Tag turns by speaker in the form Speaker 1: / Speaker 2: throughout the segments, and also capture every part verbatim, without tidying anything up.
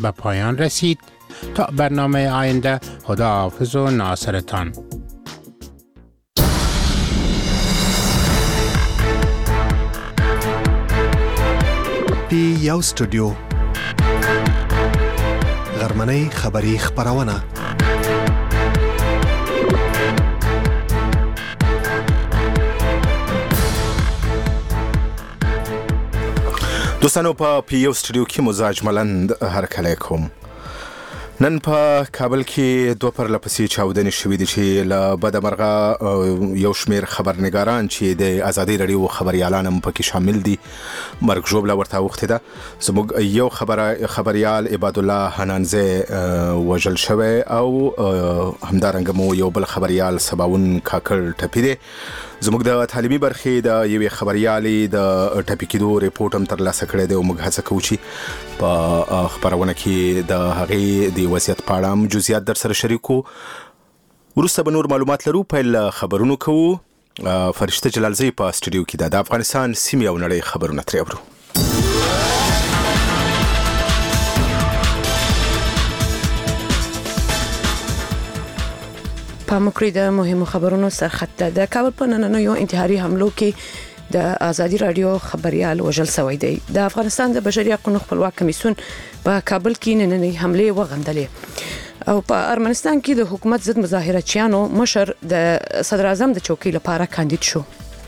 Speaker 1: به پایان رسید. تا برنامه آینده، خداحافظ و ناصرتان.
Speaker 2: پی یو استودیو غرمنۍ خبری خبرونه.
Speaker 3: دوستانو په پی یو استودیو کې مزاج ملند هر کله کوم. نن په کابل کې دوه پر لپسې چاودنې شوې دي چې له بدمرغه یو شمیر خبرنګاران چې د ازادي رادیو خبريالان هم پکې شامل دي مرګ ژوبله ورته وخت ده. زموږ یو خبر خبريال عباد الله حنانزه وژل شوی او همدارنګه مو یو بل خبريال سباون کاکل ټپی دی. زموږ د تعلیمي برخې د یوې خبريالې د ټپی کېدو ریپورت هم ترلاسه کړی دی او موږ هڅه کوو چې په خبرونه کې د هغې د وضعیت په اړه هم جزئیات در سره شریکو. وروسته به نور معلومات لرو. پیل خبرونو کوو. فرشته جلالزی په استودیو کې ده. د افغانستان سیمې او نړۍ خبرونه ترې اورو.
Speaker 4: په مکرې د مهمو خبرونو سرخط ده. د کابل په نننیو انتحاري حملو کې د ازادي رادیو خبريال وژل شوی دی. د افغانستان د بشري حقوقو خپلواک کمیسیون په کابل کې نننۍ حمله وغندلې او په ارمنستان کې د حکومت ضد مظاهرچیانو مشر د صدر اعظم د چوکۍ لپاره کاندید شو.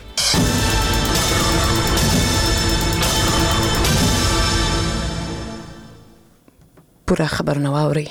Speaker 4: پوره خبرونه واورئ.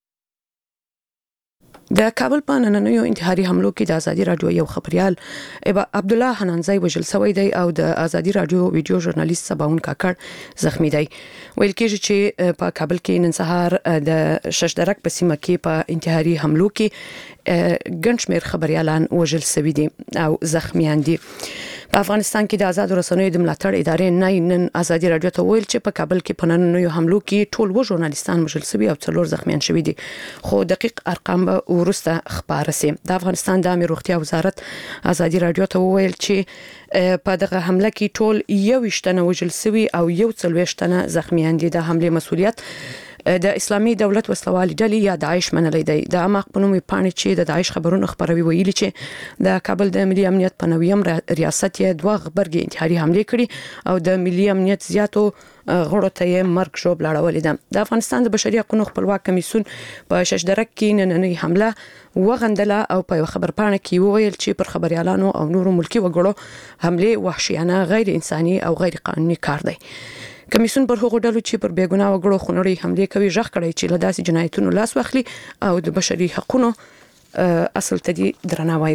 Speaker 4: د کابل په نننیو انتحاري حملو کې د ازادي رادیو یو خبريال عبد الله حنانزی وژل شوی دی او د ازادي رادیو ویډیو ژورنالیست سباون کاکړ زخمی دی. ویل کېږي چې په کابل کې نن سهار د ششدرک په سیمه کې په انتحاري حملو کې ګڼ شمېر خبريالان وژل شوي دي او زخمیان دي. په افغانستان کې د آزاد رسنیو د ملاتړ ادارې نه نن ازادي رادیو ته ویل چې په کابل کې په نننیو حملو کې ټول و ژورنالیستان وژل شوي او څلور زخمیان شوي دي. خو دقیق ارقام به ورسته خبره سي. د افغانستان د امنیت روغتیا وزارت ازادي رادیو ته ویل چې په دغه حمله کې ټول یو وشتنه وژل شوي او یو څلوېښت زخمیان دي. د حمله مسؤلیت د اسلامي دولت وسلوالي ډلې یا داعش منلې دی. د اماق په نوم پاڼې چې د داعش خبرونه خبروي ویلي چې د کابل د ملي امنیت په نویم ریاست یې دوه غبرګي انتحاري حمله کړي او د ملي امنیت زیاتو غړو ته یې مرګ ژوب لاړولې ده. د افغانستان د بشري حقوقو خپلواک کمیسیون په ششدرک کې نننۍ حمله وغندله او په خبر پاڼه کې وویل چې پر خبريالانو او نورو ملکی وګړو حمله وحشیانه، غیر انساني او غیر قانوني کار دی. کمیسیون پر هغو ډلو چې پر بیګناه وګړو خونړۍ حمله کوي ژغ کړی چې له داسې جنایتونو لاس واخلي او د بشري حقوقو اصل ته دي درناوی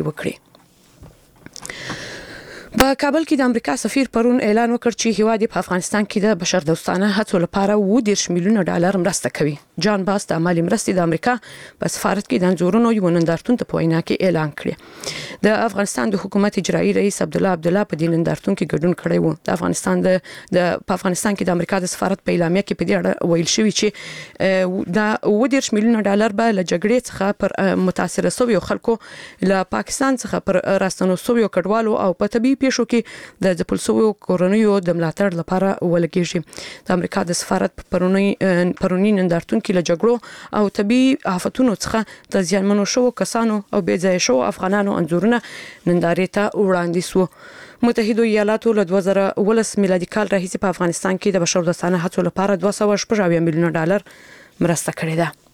Speaker 4: وکړي. په کابل کې د امریکا سفیر پرون اعلان وکړ چې هیواد په افغانستان کې د بشر دوستانه هڅو لپاره اووه دېرش میلیونه ډالر مرسته کوي. جان باس د مالي مرستې د امریکا په سفارت کې د انځورونو یو نندارتون ته په وینا کې اعلان کړی. د افغانستان د حکومت اجرایي رئیس عبد الله عبد الله په دې نندارتون کې ګډون کړی و. د افغانستان د په افغانستان کې د امریکا د سفارت په اعلامیه کې په دې اړه ویل شوی چې د اووه دېرش میلیونه ډالر به له جګړې څخه پر متاثر شویو خلکو له پاکستان څخه پر راستنو شویو کډوالو او په طبي پیښو کې د ځپل شویو کورنیو د ملاتړ لپاره ولګیږي. د امریکا د سفارت پرونی پرونی نندارتون کې له جګړو او طبي آفتونو څخه د زیانمنو شوو کسانو او بې ځایه شوو افغانانو انځورونه نندارې ته وړاندې شو. متحده ایالاتو له دوه زره اوولس میلادي کال راهیسې په افغانستان کې د بشر دوستانه هڅو لپاره دوه سوه شپږ اویا میلیونه ډالر مرسته کړې ده.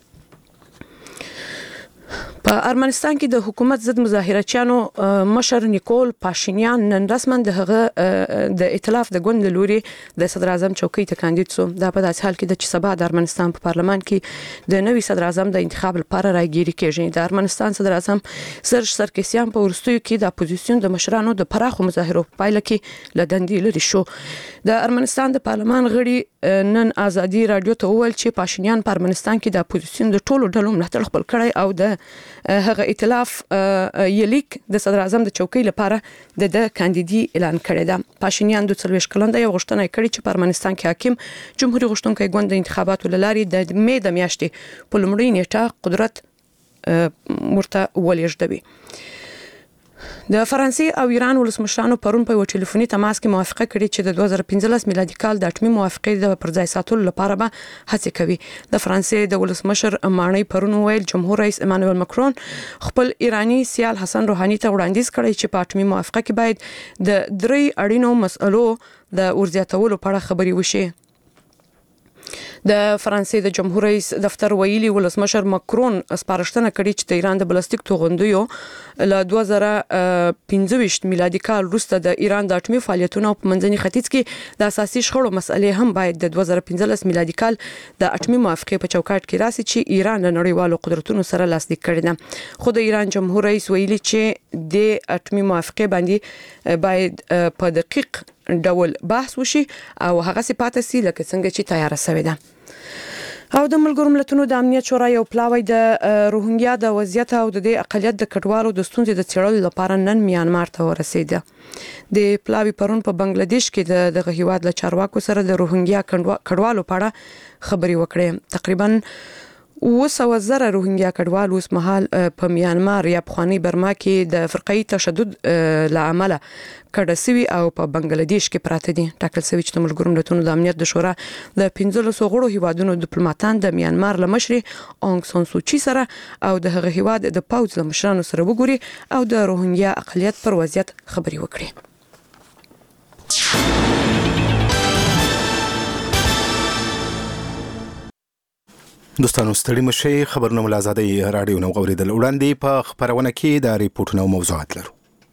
Speaker 4: په ارمنستان کې د حکومت ضد مظاهرچیانو مشر نیکول پاشینیان نن رسما د هغه د ائتلاف د ګوند لوري د صدر اعظم چوکۍ ته کاندید شو. دا په داسې حال کې د چې سبا د ارمنستان په پارلمان کې د نوي صدر اعظم د انتخاب لپاره راګيري کېږي. د ارمنستان صدر اعظم سرج سرکسیان په ورستیو کې د اپوزیسیون د مشرانو د پراخو مظاهرو په پایله کې لدندې لري شو. د ارمنستان د پارلمان غړي نن ازادي رادیو ته وویل چې پاشینیان په ارمنستان کې د اپوزیسیون د ټولو ډلو ملاتړ خپل کړی او د هغه ائتلاف یلیک د صدر اعظم د چوکۍ لپاره د د کاندیدي اعلان کړی ده. پاشینیان د څلوېښت کلن دی او غوښتنه کړې چې په ارمنستان کې حاکم جمهوریت غوښتونکي ګوند د انتخاباتو لاري د مې د میاشتې په لومړۍ نیټه قدرت ورته ولېږدوي. د فرانسې او ایران ولسمشرانو پرون په یو ټلیفوني تماس کې موافقه کړې چې د دوه زره پنځلس میلادي کال د اټومي موافقې د پرځای ساتلو لپاره به هڅه کوي. د فرانسې د ولسمشر مانای پرون ویل جمهور رئیس ایمانوئل ماکرون خپل ایرانی سیال حسن روحاني ته وړاندیز کړی چې په اټومي موافقه کې باید د درې اړینو مسئلو د ورزیاتولو په اړه خبري وشي. د فرانسې د جمهور رئیس دفتر ویلي ولسمشر ماکرون سپارښتنه کړې چې د ایران د بلستیک توغندیو له دوه زره پنځه ویشت میلادي کال وروسته د ایران د اټومي فعالیتونو په منځني ختیځ کې د اساسي شخړو مسلې هم باید د دوه زره پنځلس میلادي کال د اټومي موافقې په چوکاټ کې راسي چې ایران له نړیوالو قدرتونو سره لاسلیک کړی ده. خو د ایران جمهور رئیس ویلي چې د اټومي موافقې باندې باید په دقیق ډول بحث وشي او هغه صفات سي لکه څنګه چې تیار شوی ده. او د ملګرو ملتونو د امنیت شورا یو پلاوی د روهینګیا د وضعیت او د اقلیت د کډوالو د ستونزې د څېړلو لپاره نن میانمار ته ورسېده. د پلاوی پرون په بنگلاديش کې د دغه هیواد له چارواکو سره د روهینګیا کډوالو په اړه خبري وکړې. تقریبا وسو زره روهینګیا کډوال اوس مهال په میانمار یا پخوانی برما کې د فرقي تشدد لامل کډه سوي او په بنگلاديش کې پراته دي. ټاکل شوی چې د ملګرو ملتونو د امنیت د شورا د پنځلسو غړو هیوادونو ډیپلوماټان د میانمار له مشري اونګ سان سوچي سره او د هغه هیواد د پوز له مشرانو سره وګوري او د روهینګیا اقلیت پر وضعیت خبري وکړي.
Speaker 3: دوستانو ستړي مشي خبرونه مل آزادۍ رادیو نو غوړیدل وړاندې په خبرونه کې د ریپورتونو موضوعات لرو.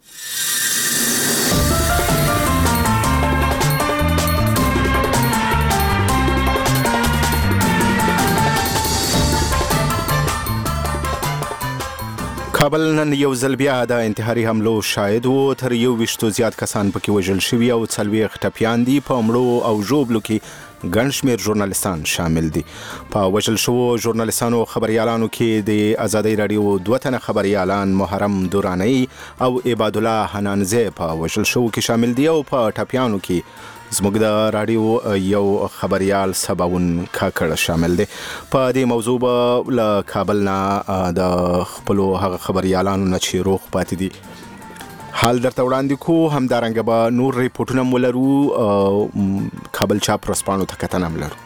Speaker 3: کابل نن یو ځل بیا د انتحاري حملو شاهد وو. تر یو ویشتو زیات کسان پکې وژل شوي او څلوېښت ټپیان دي. په مړو او ژوبلو کې ګڼ شمېر ژورنالستان شامل دي. په وژل شوو ژورنالستانو خبريالانو کې د آزادۍ رادیو دوه تنه خبريالان محرم دورانی او عباد الله حنانزی په وژل شوو کې شامل دي او په ټپیانو کې زموږ د رادیو یو خبريال سباون کاکړ شامل دي. په دې موضوع به له کابل نه د خپلو هغه خبريالانو نه چې روغ پاتې دي حال درته وړاندې کو. همدارنګه به نور ریپورټونه ولرو. کابل چاپ رسپانو ته کتنه ملرو.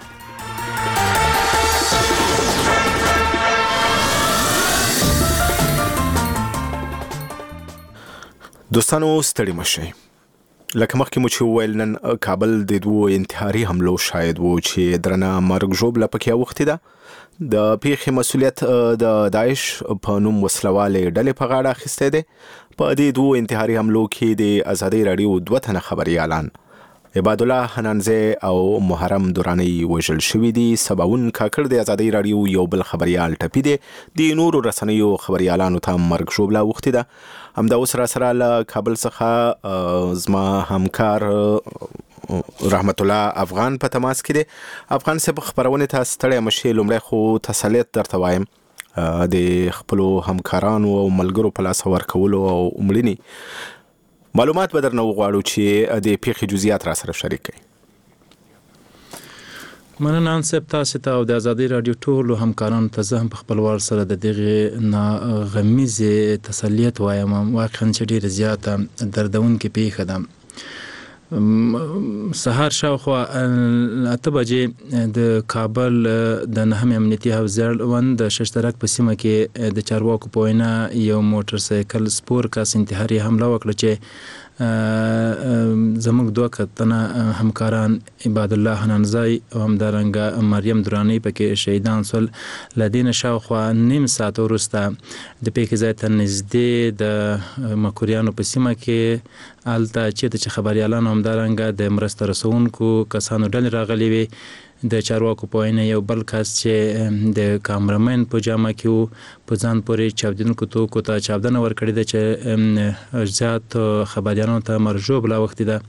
Speaker 3: دوستانو ستړي مشئ. لکه مخکې مو چې وویل نن کابل د دوو انتحاري حملو شاهد وو چې درنه مرګ ژوبله پکې اوښتې ده. د پیښې مسؤلیت د داعش په نوم وسلوالې ډلې په غاړه اخیستی دی. په دې دوو انتحاري حملو کې د آزادۍ رادیو دوه تنه خبريالان عباد الله حنانزی او محرم دورانی وژل شوي دي. سباون کاکړ د آزادۍ رادیو یو بل خبريال ټپي دی. د نورو رسنیو خبريالانو ته مرګ ژوبله اوښتې ده. همدا اوس را سره له کابل څخه زما همکار رحمت الله افغان په تماس کې دی. افغان صاحب خبرونه ته ستړی مشي. لومړی خو تسلیت درته وایم د خپلو همکارانو او ملګرو په لاس ورکولو او مړینې معلومات به درنه وغواړو چې د پیښې جزئیات را سره شریک کړئ.
Speaker 5: مننه انصب تاسو ته او د آزادۍ رادیو ټولو همکارانو ته زه هم په خپل وار سره د دغه ناغمیزې تسلیت وایم. واقعا چې ډېره زیاته دردونکې پیښه ده. سهار شاوخوا اته بجې د کابل د نهم امنیتي حوزې اړوند د ششترک په سیمه کې د چارواکو په وینا یو موټر سایکل سپور کس انتحاري حمله وکړه چې زموږ دوه کتنه همکاران عباد الله حنانزی او همدارنګه مریم درانی پکې شهیدان شول. له دې نه شاوخوا نیم ساعت وروسته د پیښې ځای ته نږدې د مکوریانو په سیمه کې هلته چېرته چې خبریالان همدارنګه د مرسته رسونکو کسانو ډلې راغلي وي. د چارواکو په وینا یو بل کس چې د کامرمن په جامه کې وو په ځان پورې چاودېدونکو توکو ته چاودنه ورکړې ده چې زیات خبریالانو ته مرګ ژوبله اوښتې ده.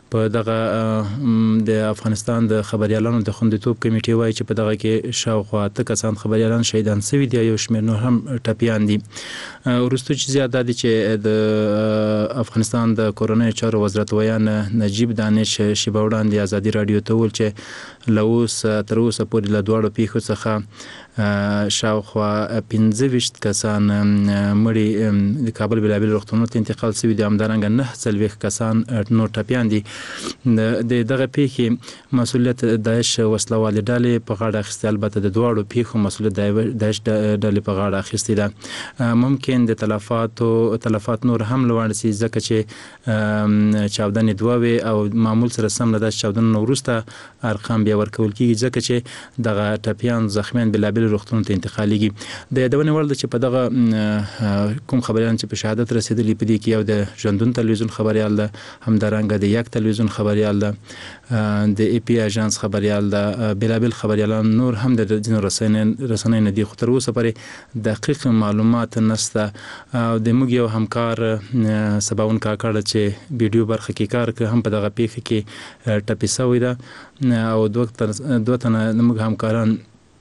Speaker 5: په دغه د افغانستان د خبريالانو د خوندیتوب کمیټې وایي چې په دغه کې شاوخوا اته کسان خبريالان شهیدان شوي دي، یو شمېر نور هم ټپیان دي. وروسته چې زیاته دي چې د افغانستان د کورنۍ چارو وزارت ویان نجیب دانش شیبه وړاندې ازادي رادیو ته وویل چې له اوس تر اوسه پورې له دواړو پیښو څخه شاوخوا پنځه ویشت کسان مړي د کابل بېلابېلو روغتونونو ته انتقال شوي دي، همدارنګه نهه څلوېښت کسان نور ټپیان دي. د دغه پیښې مسؤلیت داعش وسله والې ډلې په غاړه اخیستی، البته د دواړو پیښو مسؤلیت داعش ډلې په غاړه اخیستی ده. ممکن د تلفاتو تلفات نور هم لوړ شي ځکه چې چاودنې دوه وي او معمول سره سم له داسې چاودنو وروسته ارقام بیا ورکول کېږي ځکه چې دغه ټپیان زخمیان بېلابېلو روغتونونو ته انتقالېږي. د یادونې وړ ده چې په دغه کوم خبریالان چې په شهادت رسېدلي په دې کې یو د ژوندون تلویزیون خبریال ده، همدارنګه د یک تلویزیون خبریال ده، د ای پی اژانس خبریال ده، بېلابېل خبریالان نور هم د ځینو رسنیو نه دي، خو تر اوسه پورې دقیق معلومات نشته. او د موږ یو همکار سباون کاکړ چې ویډیو برخه کې کار کوي هم په دغه پیښه کې ټپي شوی ده او دوه تنه موږ همکاران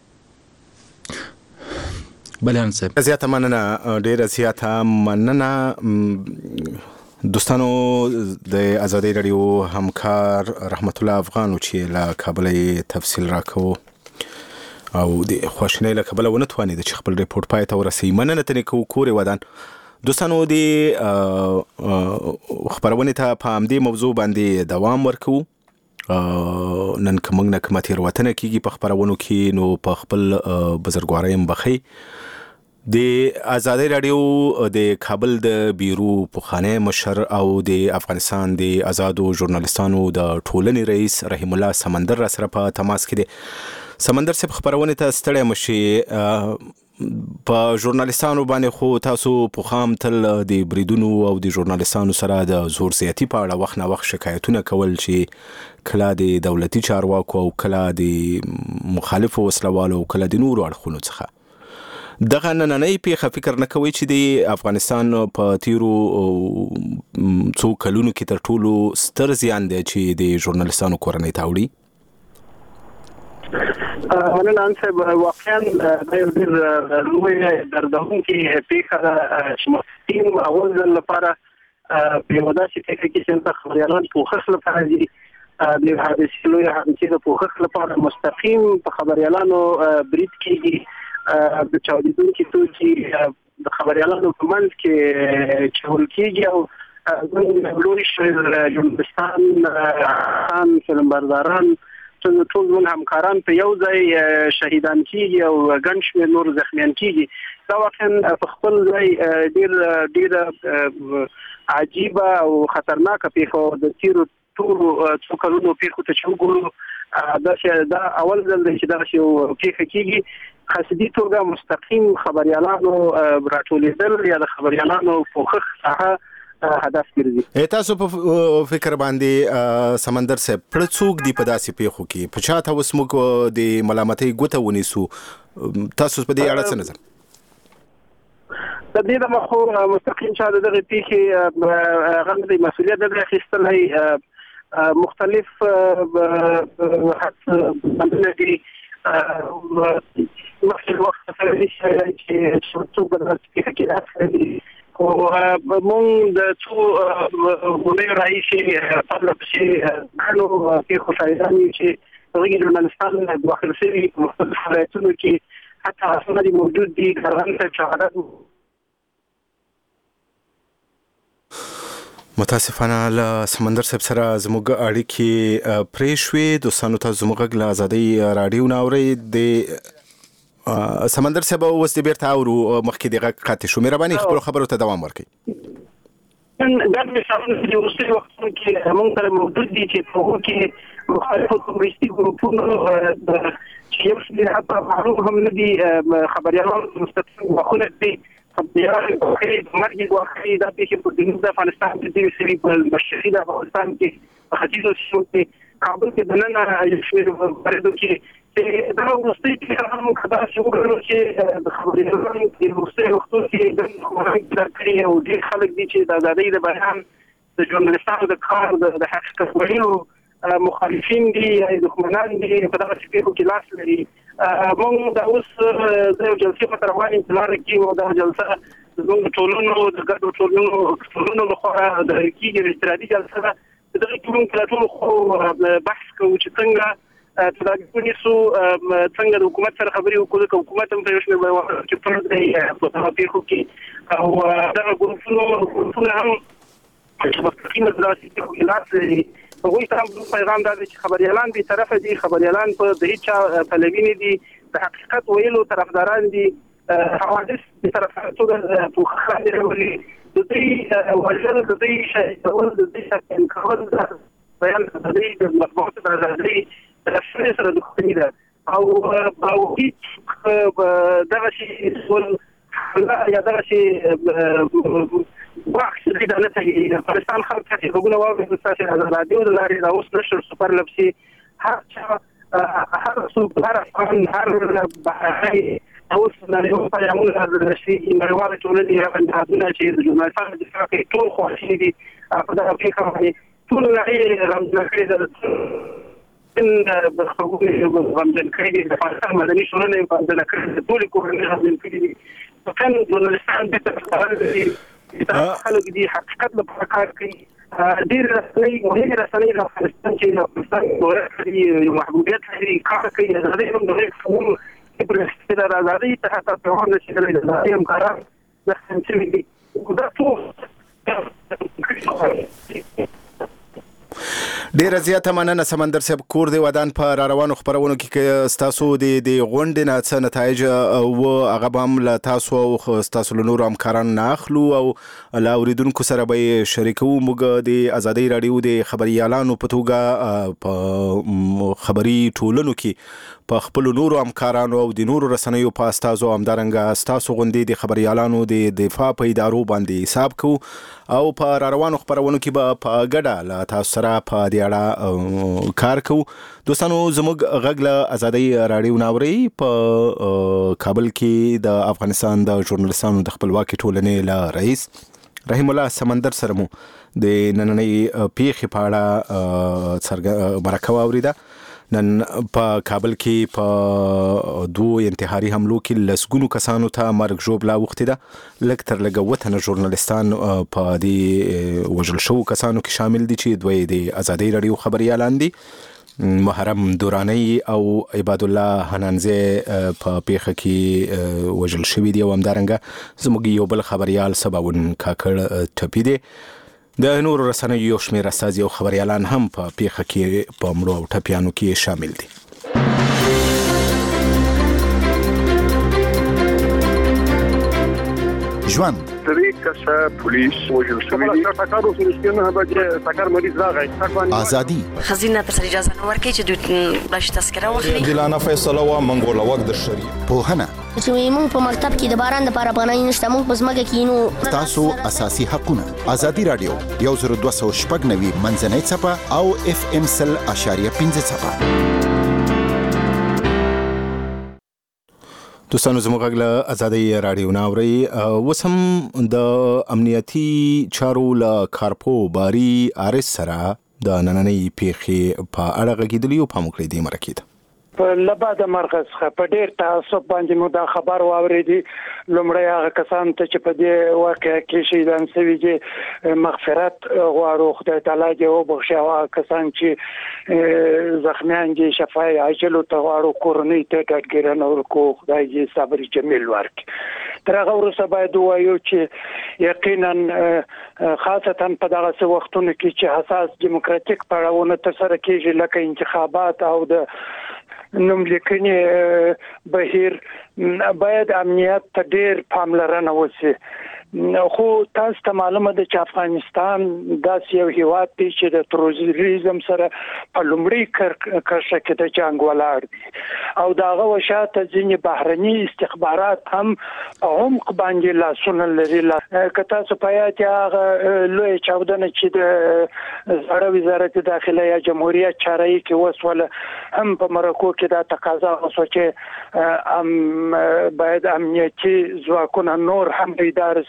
Speaker 5: بلان صاحب.
Speaker 3: زیاته مننه، ډیره زیاته مننه دوستانو. د ازادي رادیو همکار رحمت الله افغان چې له کابل تفصیل راکو او د خواشینۍ له کبله ونه توانید چې خپل ریپورت پای ته ورسوي. مننه ترې کوو کورې ودان. دوستانو د خبرونې ته په همدې موضوع باندې دوام ورکوو. نن که موږ نه کومه تېروتنه کېږي په خبرونو کې نو په خپل بزرګوارۍ هم بخښئ. د ازادي رادیو د کابل د بیرو پخوانی مشر او د افغانستان د آزادو ژورنالستانو د ټولنې رئیس رحیم الله سمندر را سره په تماس کې دی. سمندر صاحب خبرونه ته ستړی مشي، په ژورنالستانو باندې خو تاسو پوخام تل د بریدونو او د ژورنالستانو سره د زور زیاتی په اړه وخت نه وخت شکایتونه کول چې کله د دولتي چارواکو او کله د مخالفو وسلوالو او کله د نورو اړخونو څخه دغه نننۍ پیښه فکر نه کوي چې د افغانستان په تیرو څو کلونو کې تر ټولو ستر زیان دی چې د ژورنالستانو کورنۍ ته وړي؟
Speaker 6: مننه انصب، واقعا دا یو ډېر لوی دردونکې پیښه ده چې مستقیم اول ځل لپاره په یوه داسې پیښه کې چې خبریالان پوښښ لپاره دي، د حادثې لویې حادثې د پوښښ لپاره مستقیم په خبریالانو برید کېږي، د چاودېدونکي توکي د خبریالانو په منځ کې چول کېږي او لوی شمېر ژورنالستان، فلمبرداران، ټول زموږ همکاران په یو ځای شهیدان کېږي او ګڼ شمېر نور زخمیان کېږي. دا واقعا په خپل ځای ډېر ډېره عجیبه او خطرناکه پیښه د تېرو ټولو څو کلونو پیښو ته چې وګورو دا اول ځل دی چې داسې یو پیښه کېږي. قصدي توګه مستقیم خبریالانو راټولېدل یا د خبریالانو پوښښ ساحه هدف ګرځي.
Speaker 3: تاسو په فکر باندې سمندر صاحب پړ څوک دی په داسې پیښو کې په چاته اوس موږ د ملامتۍ ګوته ونیسو؟ تاسو په دې اړه څه نظر؟
Speaker 6: د دې د مخو مستقیم چا د دغه پیښې هغه د مسؤلیت د اخیستلی مختلف حدونه دي مخکې وخت سره چې څوک په دغه پیښه کې راځي او مونږ د څو غونډې راهیسې په پسې ګڼو پیښو شاهدان یو چې هغوی ژورنالستان داخل شوي په مختلفو فعالیتونو کې حتی اسناد دي موجود دي هغه ته شهادت.
Speaker 3: متاسفانه له سمندر صاحب سره زموږ اړیکې پرې شوې. دوستانو ته زموږ غږ له ازادۍ راډیو نه اورئ. د سمندر صاحب اوس د بیرته اورو مخکې د غږ قطع شو، مهرباني خپلو خبرو ته دوام ورکړئ.
Speaker 6: نن ګڼ مثالونه د وروستیو وختونو کې موږ سره موجود دي چې په هغو کې مخالفو کمونیستي ګروپونو چې یو شمېر حتی معلوم هم نه دي خبریالان مستقیم ګواښونه دي، خبریالان ګواښي د مرګ ګواښي. دا پیښې په جنوب د افغانستان کې ډېرې سوي، په مشرقي د افغانستان کې په ختیځو سیمو کې، کابل کې دننه یو شمېر بریدو کې دا وروستۍ پیښه هم داسې وګڼو چې د خبریالانو د وروستیو وختونو کې ډېر خبرونه پیدا کړي او ډېر خلک دي چې د ازادۍ د بیان د ژورنالستانو د کار د حقیقت ویلو مخالفین دي یا دښمنان دي په دغه پیښو کې لاس لري. موږ د اوس د جلسې په تر باندې انتظار کوو او د جلسه زموږ ټولنو د ګډو ټولنو ټولنو لخوا د کیږي استراتیژي جلسه ده. دغه ټولنو ټول خو بحث کوو چې څنګه تدابیر نیسو، څنګه د حکومت سره خبرې وکړو، چې حکومت هم په یو شمېر وایي چې پر دې په دغه پیښو کې او دغه ګروپونو ګروپونه هم چې مستقیمه د داسې پیښو کې لاس لري. هغوی ته هم پیغام دا دی چې خبریالان بې طرفه دي، خبریالان په د هېچا پلوي نه دي، د حقیقت ویلو طرفداران دي، حوادث بې طرفه توګه پوښښ لاندې راولي. د دوی وژل، د دوی شهیدول، د دوی شکنجه کول، بیان د دوی د مطبوعاتو د ازادۍ د رسنۍ سره دښمني ده او او هېڅ دغه شي یا دغه شي وخت دې نه کوي. افغانستان خلک چې وګونه واوري تاسو د رادیو د لارې د اوس نشر سپر لپسي هر چا هر څوک هر افغان هر بهرنی اوس د یو پیغامونه د نشي نړیوال ټولنې راغلي چې د ژورنالستانو د فقې ټول خوښ دي په دغه پیښه باندې ټول نړۍ رمضان کړي ده ان بخوګو رمضان کړي د افغانستان مدني ټولنې په دغه کړي ټول کورنۍ رمضان کړي دي. په کله ژورنالستان د تفاعل دا خلک دي حقیقت لپاره کار کوي. ډېر رسنۍ مهمې رسنۍ د افغانستان چې د افغانستان دولت محبوبیت لري کار کوي. ازادۍ هم د هیڅ قانون کې پر استفاده د ازادۍ څخه پیغام نشي کولای. د ازادۍ همکاران دښمن شوي دي. دا ټول
Speaker 3: ډیره زیاته مننه سمندر صاحب. کور دی ودان په را روانو خبرونو کې ستاسو د د غونډې نه څه نتایج او هغه به هم له تاسو او ستاسو له نورو همکارانو نه اخلو او له اورېدونکو سره به شریکو. موږ د ازادۍ راډیو د خبریالانو په توګه په خبري ټولنو کې په خپل نورو همکارانو او د نورو رسنیو په استازو همدارنګه ستاسو غونډې د خبریالانو د دفاع په ادارو باندې حساب کوو او په را روانو خبرونو کې به په ګډه له تاسو سره په دې اړه کار کوو. دوستانو زموږ غږ له ازادۍ راډیو ناوري په کابل کې د افغانستان د ژورنالستانو د خپلواکۍ ټولنې له رئیس رحیم الله سمندر سره مو د نننۍ پیښې په اړه مرکه واوریده. نن په کابل کې په دوه انتحاري حملو کې لسګونو کسانو ته مرګ ژوبله اوښتې ده. لږ تر لږه اووه تنه ژورنالستان په دې وژل شوو کسانو کې شامل دي چې دوی د ازادۍ راډیو خبریالان دي. محرم دورانی او عباد الله حنانزی په پیښه کې وژل شوي دي او همدارنګه زموږ یو بل خبریال سباون کاکړ ټپي دی. د نورو رسنیو یو شمېر استازي او خبریالان هم په پیښه کې په مړو او ټپیانو کې شامل دي.
Speaker 2: ژوند
Speaker 7: درې کسه پولیس وژل شوي دي. ټکر اوس نشته به ټکر مریض راغی.
Speaker 2: ازادي
Speaker 8: خزینه تر اجازه نه ورکړي چې دوی بلش تذکره واخلي.
Speaker 9: عادلانه فیصله وا منګول وخت د شری
Speaker 2: پوهنه
Speaker 10: چې موږ په مکتب کې د باران د لپاره پناه نشته، موږ په ځمکه کې نو
Speaker 2: تاسو اساسي حقونه. ازادي رادیو یو زر دوه سوه شپږ نوي منځنۍ څپه او اف ام سل اشاریه پنځه څپه.
Speaker 3: دوستانو زموږ غږ له ازادۍ راډیو ناوري. اوس هم د امنیتي چارو له کارپو باري عارض سره د نننۍ پیښې په اړه غږېدلي او پام وکړئ دې مرکې ته.
Speaker 11: په لبا د مرکز څخه په ډیر تعصب باندې مو دا خبر واورېدي. لومړی هغه کسان ته چې په دې واقعه کې شهیدان شوي دي مغفرت غواړو، خدای تعالی دې وبخښي. هغه کسان چې زخمیان دي شفای عاجل ته غواړو، کورنۍ ته ډاډګیرنه ورکړو، خدای دې صبر جمیل ورکړي. تر هغه وروسته باید ووایو چې یقینا خاصتا په دغه وختونو کې چې حساس دیموکراتیک پړاوونه ترسره کېږي لکه انتخابات او د نوم لیکنې بهیر، باید امنیت ته ډېر پاملرنه وشي. خو تاسو ته معلومه ده چې افغانستان داسې یو هیواد دی چې د تروریزم سره په لومړي کرښه کې د جنګ ولاړ دی او د هغه وشاته ځینې بهرني استخبارات هم په عمق باندې لاسونه لري. که تاسو په یاد هغه لوی چاودنه چې د زړه وزارت داخله یا جمهوریت چاره‌ای کې وسوله هم په مرکو کې دا تقاضا وشوه چې باید امنیتي ځواکونه نور هم بیدار شي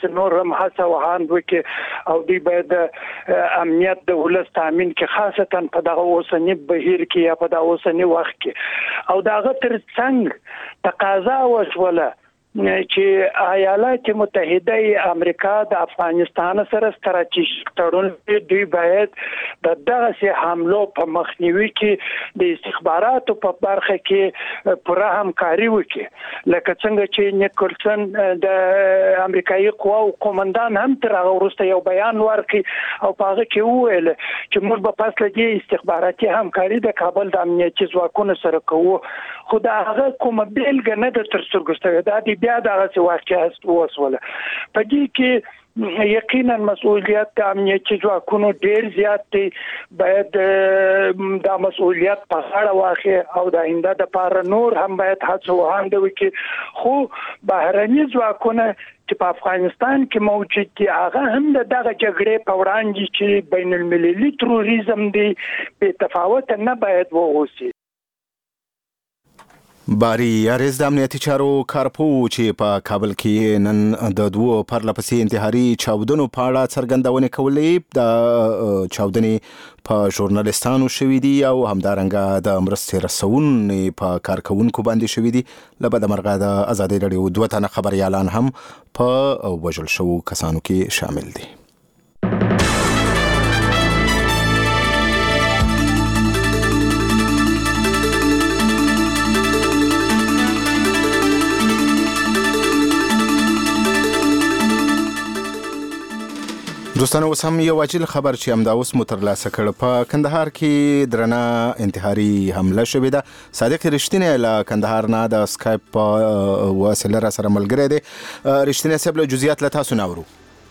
Speaker 11: دغه نور هم هڅه وهاند وکړي او دوی باید امنیت د ولس تامین کې خاصتا په دغه اوسنی بهیر کې یا په دغه اوسنی وخت کې او دغه ترڅنګ تقاضا وشوله چې ایالات متحده امریکا د افغانستان سره ستراتیژیک تړون دوی باید د دغه حملو په مخنیوي کې د استخباراتو په برخه کې پوره همکاري وکړي لکه څنګه چې نیکلسن د امریکایي قواو قومندان هم تر هغه وروسته یو بیان ورکړي او په هغه کې وویل چې موږ به پس له دې استخباراتي همکاري د کابل د امنیتي ځواکونو سره کوو خو دا هغه کومه بیلګه نه ده تر سترګو شوې دا د بیا دغه واقعیت وسوله په دې کې یقینا مسؤلیت د امنیتي ځواکونو ډیر زیات دی باید دا مسؤلیت په غاړه واخلي او د آینده لپاره نور هم باید هڅه وکړي وکړي خو بهرني ځواکونه چې په افغانستان کې موجود دي هغه هم دغه جګړې په وړاندې چې بین المللي تروریزم دی په تفاوت نه باید وغوسي
Speaker 3: باری یاریز د امنیتي چارو کارپو چې په کابل کې نن د دوو پرلپسې انتحاري چاودنو په اړه څرګندونې کولې د چاودنې په ژورنالستانو شوې دي او همدارنګه د مرستې رسونې په کارکونکو باندې شوې دي له بده مرغه د ازادي راډیو دوه تنه خبریالان هم په وژل شوو کسانو کې شامل دي دوستانو اوس هم یو عاجل خبر چې همدا اوس مو ترلاسه کړ په کندهار کې درنه انتحاري حمله شوې ده صادق رښتینی له کندهار نه د سکایپ په وسیله را سره ملګری دی رښتینی صاحب له جزئیات له تاسو نه اورو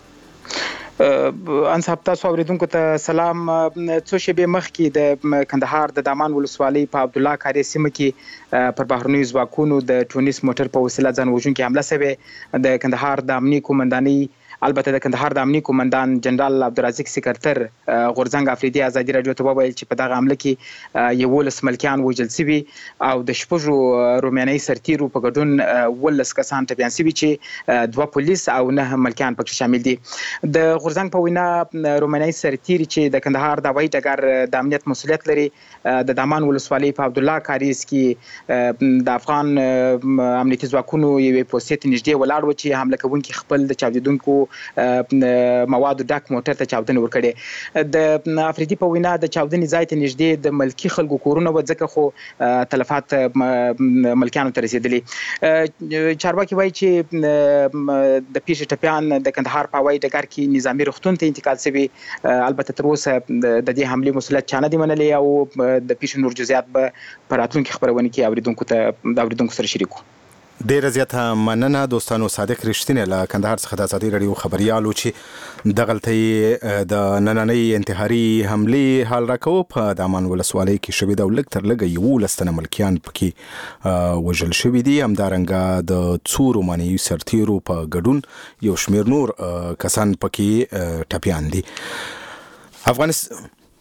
Speaker 12: انصاف تاسو اوریدونکو ته سلام څو شېبې مخکې د کندهار د دامان ولسوالۍ په عبدالله کاری سیمه کې پر بهرنیو ځواکونو د ټونس موټر په وسیله ځان وژونکې حمله شوې د کندهار د امنیي قومندانۍ البته د کندهار د امنیي قومندان جنرال عبدالرزاق سکرتر غورځنګ افریدي ازادي راډیو ته وویل چې په دغه حمله کې یولس ملکیان وژل شوي او د شپږو رومانیایي سرتیرو په ګډون ولس کسان ټپیان شوي چې دوه پولیس او نه ملکیان پکې شامل دي د غورځنګ په وینا رومانیایي سرتیري چې د کندهار د هوایي ډګر د امنیت مسؤلیت لري د دامان ولسوالۍ په عبدالله کاریز کې د افغان امنیتي ځواکونو یوې پوستې ته نږدې ولاړ و چې حمله کوونکي خپل د چاودیدونکو موادو ډک موټر ته چاودنه ورکړې د افریدي په وینا د چاودنې ځای ته نږدې د ملکی خلکو کورونه و ځکه خو تلفات ملکیانو ته رسیدلي چارواکي وایي چې د پیښې ټپیان د کندهار په هوایي ډګر کې نظامي روغتون ته انتقال شوي البته تر اوسه د دې حملې مسؤلیت چا نه دی منلی او د پیښې نور جزئیات به په راتلونکي خپرونې کې اوریدونکو ته د اوریدونکو سره شریکو
Speaker 3: ډیره زیاته مننه دوستانو صادق رښتینی له کندهار څخه د ازادي راډیو خبريالو چې د غلطۍ د نننۍ انتحاري حملې حال راکوه په دامان ولسوالۍ کې شوې ده او لږ تر لږه یولس تنه ملکیان پکې وژل شوي دي همدارنګه د څو رومانیایي سرتیرو په ګډون یو شمېر نور کسان پکې ټپیان دي افغانستان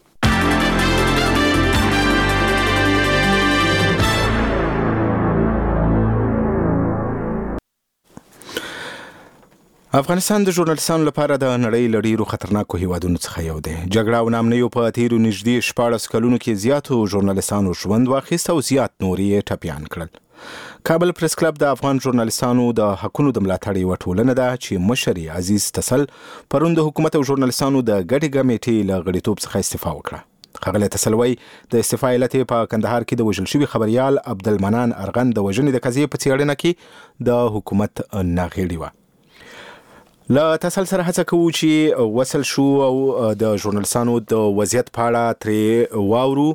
Speaker 3: افغانستان د ژورنالستانو لپاره د نړۍ له ډیرو خطرناکو هیوادونو څخه یو دی جګړه او نامنیو په تیرو نږدې شپاړس کلونو کې زیاتو ژورنالستانو ژوند واخیست او زیات نور یې ټپیان کړل کابل پریس کلب د افغان ژورنالستانو د حقونو د ملاتړ یوه ټولنه ده چې مشر عزیز تسل پرون د حکومت او ژورنالستانو د ګډې کمیټې له غړیتوب څخه استعفا وکړه ښاغلی تسلوی د استعفا علت په کندهار کې د وژل شوي خبریال عبدالمنان ارغن د وژنې د قضیې په څېړنه کې د حکومت ناغېړي وه له تسل سره هڅه کوو چې وصل شو او د ژورنالستانو د وضعیت په اړه ترې واورو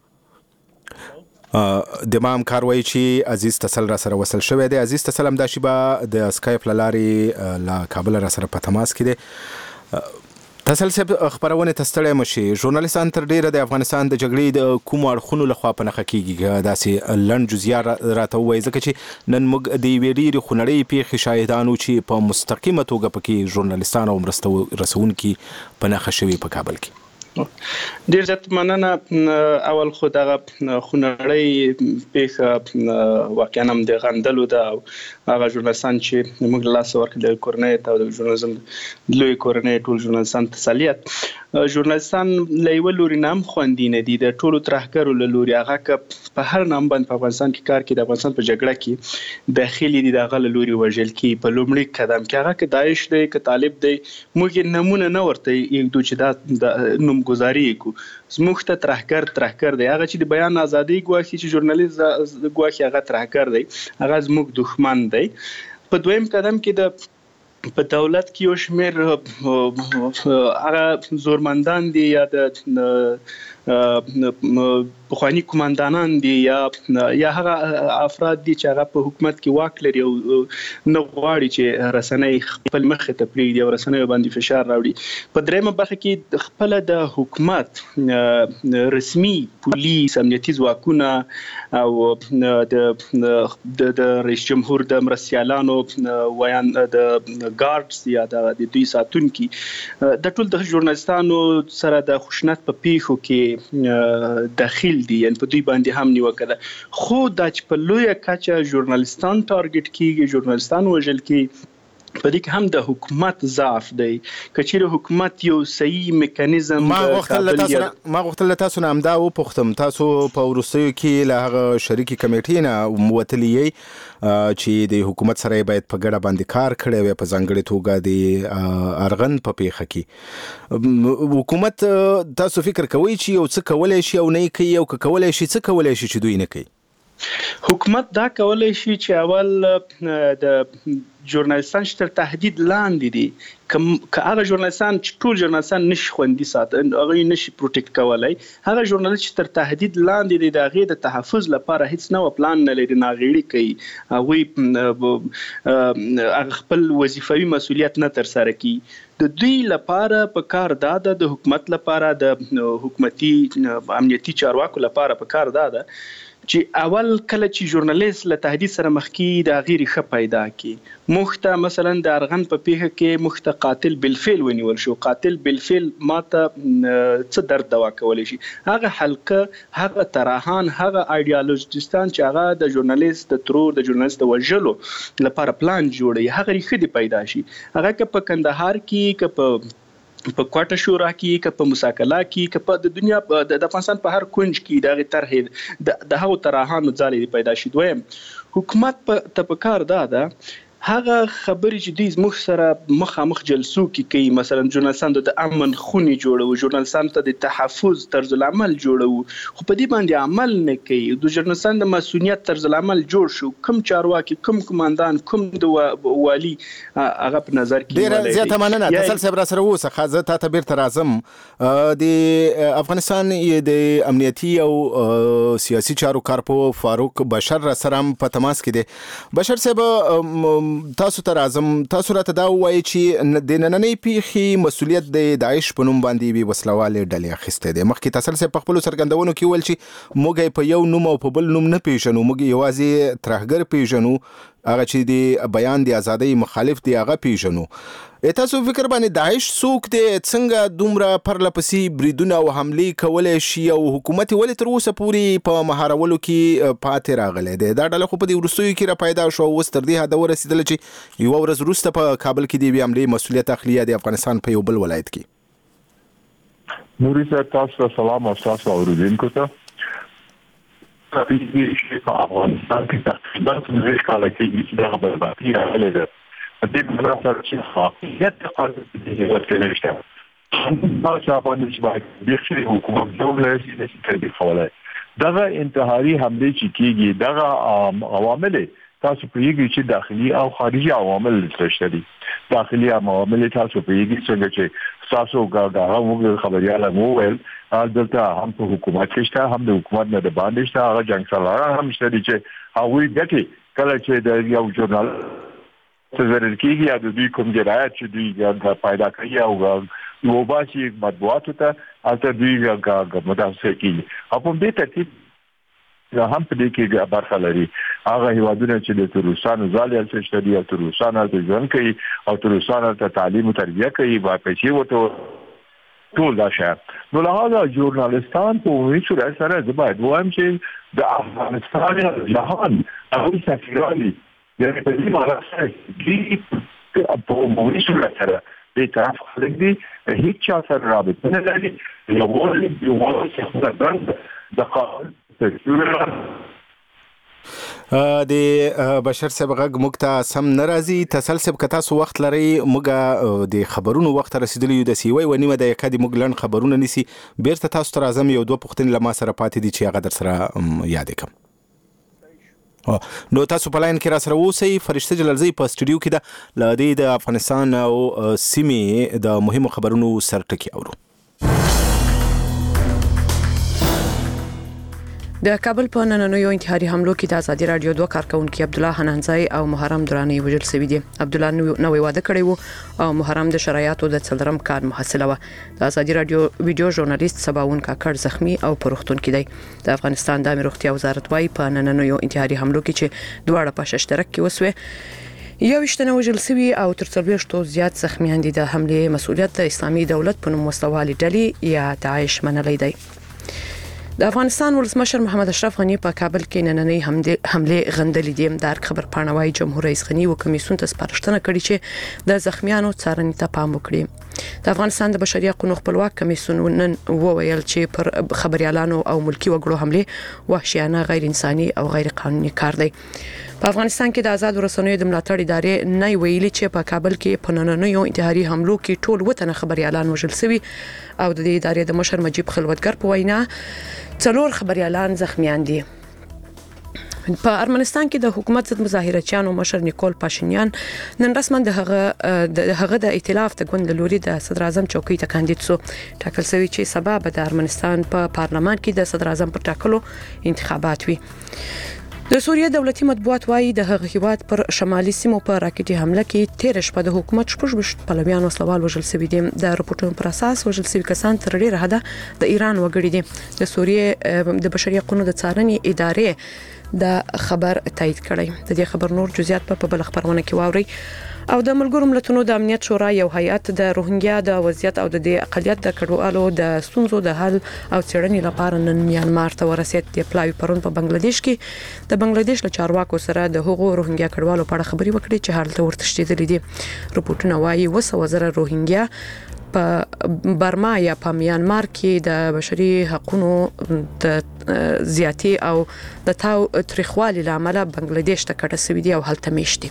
Speaker 3: د ما همکار وایي چې عزیز تسل را سره وصل شوی دی عزیز تسل همدا شیبه د سکایپ له لارې له کابل را سره په تماس کې دی تسل صاحب خبرونه ته ستړی مشي ژورنالستان تر ډیره د افغانستان د جګړې د کومو اړخونو لخوا په نښه کیږي داسې لنډ جزیات راته ووایي ځکه چې نن موږ د یوې ډېرې خونړۍ پیښې شاهدانو چې په مستقیمه توګه پکې ژورنالستان او مرسته رسونکي په نښه شوي په کابل کې
Speaker 6: ډیر زیات مننه. اول خو دغه خونړی پیښه واقعا هم د غندلو ده او هغه ژورنالستان چې موږ له لاسه ورکړل د کورنۍ ته د ژورنالیزم لوی کورنۍ ټول ژورنالستان تسلیت. ژورنالستان له یو لوري نام خوندي نه دي د ټولو ترهګرو له لوري هغه ک په هر نام باندې په افغانستان کې کار کوي د افغانستان په جګړه کې داخلي دي دغه له لوري وژل کی په لومړي قدم کې هغه ک داعش دی ک طالب دی موږ نمونه نه ورته یو دوه چې دا نوم گزاري کو زموږ ته ترهګر ترهګر دی هغه چې د بیان ازادي ګواکې چې ژورنالیست ګواکې هغه ترهګر دی هغه زموږ دښمن دی. په دویم قدم کې د په دولت کې یو شمېر هغه زورمندان دي یا د پخوانی کمانډانان دي یا یا هغه افراد دي چې هغه په حکومت کې واک لري او نه غواړي چې رسنۍ خپل مخ ته پریږدي او رسنۍ باندې فشار راوړي. په دریمه برخه کې خپل د حکومت رسمي پولیس امنیتي ځواکونه او د د رئیس جمهور د مرستیالانو ویان د ګارډز یا د دوی ساتونکي د ټول د ژورنالستانو سره د خشونت په پیښو کې داخل دي یعنی په دوی باندې هم نیوکه ده. خو دا چې په لویه کچه ژورنالستان ټارګټ کیږي ژورنالستان وژل کیږي په دې کې هم د حکومت ضعف دی. کچېره حکومت یو صحیح میکانیزم
Speaker 3: ما غوښتل تاسو ما غوښتل تاسو نه امدا و پختم تاسو په ورستیو کې له هغه شریکي کمیټې نه موتلی چې د حکومت سره باید په ګډه باندې کار کړی وي په ځانګړي توګه د ارغن په پیښه کې حکومت تاسو فکر کوئ چې یو څه کولای شي او نه کوي او کولای شي څه کولای شي چې دوی نه کوي؟
Speaker 6: حکومت دا کولای شي چې اول د ژورنالستان چې تر تهدید لاندې دي که هغه ژورنالستان چې ټول ژورنالستان نشي خوندي ساتي هغه نشي پروټیکټ کولای هغه ژورنالیست چې تر تهدید لاندې دي د هغې د تحفظ لپاره هیڅ نوی پلان نه لري ناغېړي کوي هغوی خپل وظیفوي مسؤلیت نه ترسره کوي. د دوی لپاره په کار دا ده د حکومت لپاره د حکومتي امنیتي چارواکو لپاره په کار دا ده چې اول کله چې ژورنالیست له تهدید سره مخ کیږي د هغې ریښه پیدا کړي. موږ ته مثلا د ارغن په پیښه کې موږ ته قاتل بالفعل ونیول شو. قاتل بالفعل ما ته څه درد دوا کولی شي هغه حلقه هغه تراهان هغه ایډیالوژیستان چې هغه د ژورنالیست د ترور د ژورنالیست د وژلو لپاره پلان جوړوي هغه ریښه دې پیدا شي. هغه که په کندهار کې که په په کوټه شورا کې که په مساکلا کې که په د دنیا د افغانستان په هر کونج کې دغه طرح د هغو تراهانو ځالې پیدا شي. دویم حکومت ته په کار دا ده هغه خبرې چې دوی زموږ سره مخامخ جلسو کې کوي مثلا ژورنالستان د امن خونې جوړوي ژورنالستان ته د تحفظ طرز العمل جوړوي خو په دې باندې عمل نه کوي. د ژورنالستان د مسؤلیت طرز العمل جوړ شو کوم چارواکي کوم کمانډان کوم د والي هغه په نظر کې
Speaker 3: ډېره زیاته مننه. تسل صاحب را سره اوسه خازه تا ته بیرته راځم. د افغانستان د امنیتي او سیاسي چارو کارپو فاروق بشر را سره په تماس کې دی. بشر صاحب تاسو ته راځم تاسو راته دا وایي چې د نننۍ پیښې مسؤلیت د داعش په نوم باندې بې وسلوالې ډلې اخیستی دی. مخکې تسل صاحب په خپلو څرګندونو کې ویل چې موږ په یو نوم او په بل نوم نه پیژنو موږ یوازې ترهګر پیژنو هغه چې د بیان د ازادۍ مخالف دی هغه پیژنو. تاسو فکر باندې داعش څوک دی څنګه دومره پرله پسې بریدونه او حملې کولی شي او حکومت ولې تر اوسه پورې په مهارولو کې پاتې راغلی دی؟ دا ډله خو په دې وروستیو کې را پیدا شو اوس تر دې حده ورسېدله چې یوه ورځ وروسته په کابل کې د یوې حملې مسؤلیت اخلي د افغانستان په یو بل ولایت کې.
Speaker 7: نوري صاحب تاسو ته سلام او تاسو اوریدونکو ته په افغانستان کې تقریبا څلور کاله کې چې دا بربادي راغلې ده په دې معنا سره چې حاکمیت د قانون په دې هیواد کې نشته. تاسو باندې چې باید بخښي حکومت دولت یې نشي کوي کولای دغه انتحاري حملې چې کیږي دغه عوامل تاسو په یوه چې داخلي او خارجي عوامل شته دي. داخلي عوامل تاسو په یوه څنګه چې تاسو غاغه موږ خبرياله مو ویل دلته هم په حکومت کې شته هم د حکومت نه د باندې شته هغه جنگ سالاران هم شته چې هغوی ګټي کله چې د یو ژورنال څه ضرر کیږي یا د دوی کوم جراحت چې دوی پیدا کوي او یو باسي مطبوعاتو ته البته دوی غاغه مدافع کوي او په دې ترتیب هم په دې کې برخه لري هغه هیوادونه چې د تروسانو ځالې څه دي او تروسانو د ځان کوي او تروسانو ته تعلیم او تربیه کوي با پیسې وته ټول دا شی نو لهدا ژورنالستان په عمومي صورت سره زه باید وایم چې د افغانستان جهان هغوی سفیران دي یعنې په دې معنا سره دوی په عمومي صورت سره بې طرف خلک دي هیڅ چا سره رابطه نه لري یوازې یوازې خپله دنده د قانون تطبیق
Speaker 3: د بشر صاحب غږ موږ ته سم نه راځي. تسل صاحب که تاسو وخت لرئ موږ د خبرونو وخت رسېدلی یو د یوې و نیمه دقیقه دې موږ لنډ خبرونه نیسي بیرته تاسو ته راځم یو دوه پوښتنې له ما سره پاتې دي چې هغه در سره یادې کړم. نو تاسو په لاین کې را سره اوسئ. فرشته جلالزی په سټوډیو کې ده له دې د افغانستان او سیمې د مهمو خبرونو سرټکي اورو.
Speaker 4: د کابل په نننیو انتحاري حملو کې د ازادي رادیو دوه کارکونکو عبد الله حنانزای او محرم درانی وژل شوي دي. عبد الله نوې واده کړی وو او محرم د شرایطو د څلورم کال محصله وه. د ازادي رادیو ویډیو ژورنالیست سباون کاکړ زخمی او په روغتون کې دی. د افغانستان د عامه روغتیا وزارت وايي په نننیو انتحاري حملو کې چې دواړه په ششترک کې وسوي یو وشتنه وژل شوي او تر څلوېښتو زیات زخمیان دي. د حملې مسؤلیت د اسلامي دولت په نوم وسلوالې ډلې یا داعش منلی دی. د افغانستان ولسمشر محمد اشرف غنی په کابل کې نننۍ حمله غندلې دي. د خبر پاڼوي جمهور رئیس غنی و کمیسیون ته سپارښتنه کړې چې د زخمیانو څارنې ته پام وکړي. د افغانستان د بشري حقوقو خپلواک کمیسیون نن وویل چې پر خبريالانو او ملکی وګړو حمله وحشیانه غیر انساني او غیر قانوني کار دی. په افغانستان کې د آزاد رسنیو د ملاتړ ادارې نه ویلي چې په کابل کې په نننیو انتحاري حملو کې ټول وطن خبريالان وژل شوي او د دې ادارې د مشر مجيب خلوتګر په وینا څلور خبريالان زخمیان دي. په ارمنستان کې د حکومت ضد مظاهرچیانو مشر نیکول پاشینیان نن رسما د هغه د هغه د ائتلاف د ګوند لوري د صدر اعظم چوکۍ ته کاندید شو. ټاکل شوی چې سبا به د ارمنستان په پارلمان کې د صدر اعظم پر ټاکلو انتخابات وي. د سوریه دولتي مطبوعات وايي د هغه هیواد پر شمالي سیمو په راکټي حمله کې تیر شپه د حکومت شپږ پلویان وسلوال وژل شوي دي. د رپورټونو پر اساس وژل شوي کسان تر ډیره حده د ایران وګړي دي. د سوریه د بشري حقوقو د څارنې ادارې د خبر تایید کړی. د دې خبر نور جزئیات په بل خبرونه کې واوري. او د ملګرو ملتونو د امنیت شورا یو هیئت د روهینګیا د وضعیت او د اقلیت د کډوالو د ستونزو د حل او څېړنې لپاره نن میانمار ته ورسېد. د پلاوی پرون په بنگلاديش کې د بنگلاديش له چارواکو سره د هغو روهینګیا کډوالو په اړه خبري وکړي چې حالت ورتښتېدلې دي. رپورټونه وايي وسه وزره روهینګیا په برما یا په میانمار کې د بشري حقوقو د زیاتی او د تاو تاریخوالي لامل بنگلاديش ته کډه سوي دي او هلته میشتي.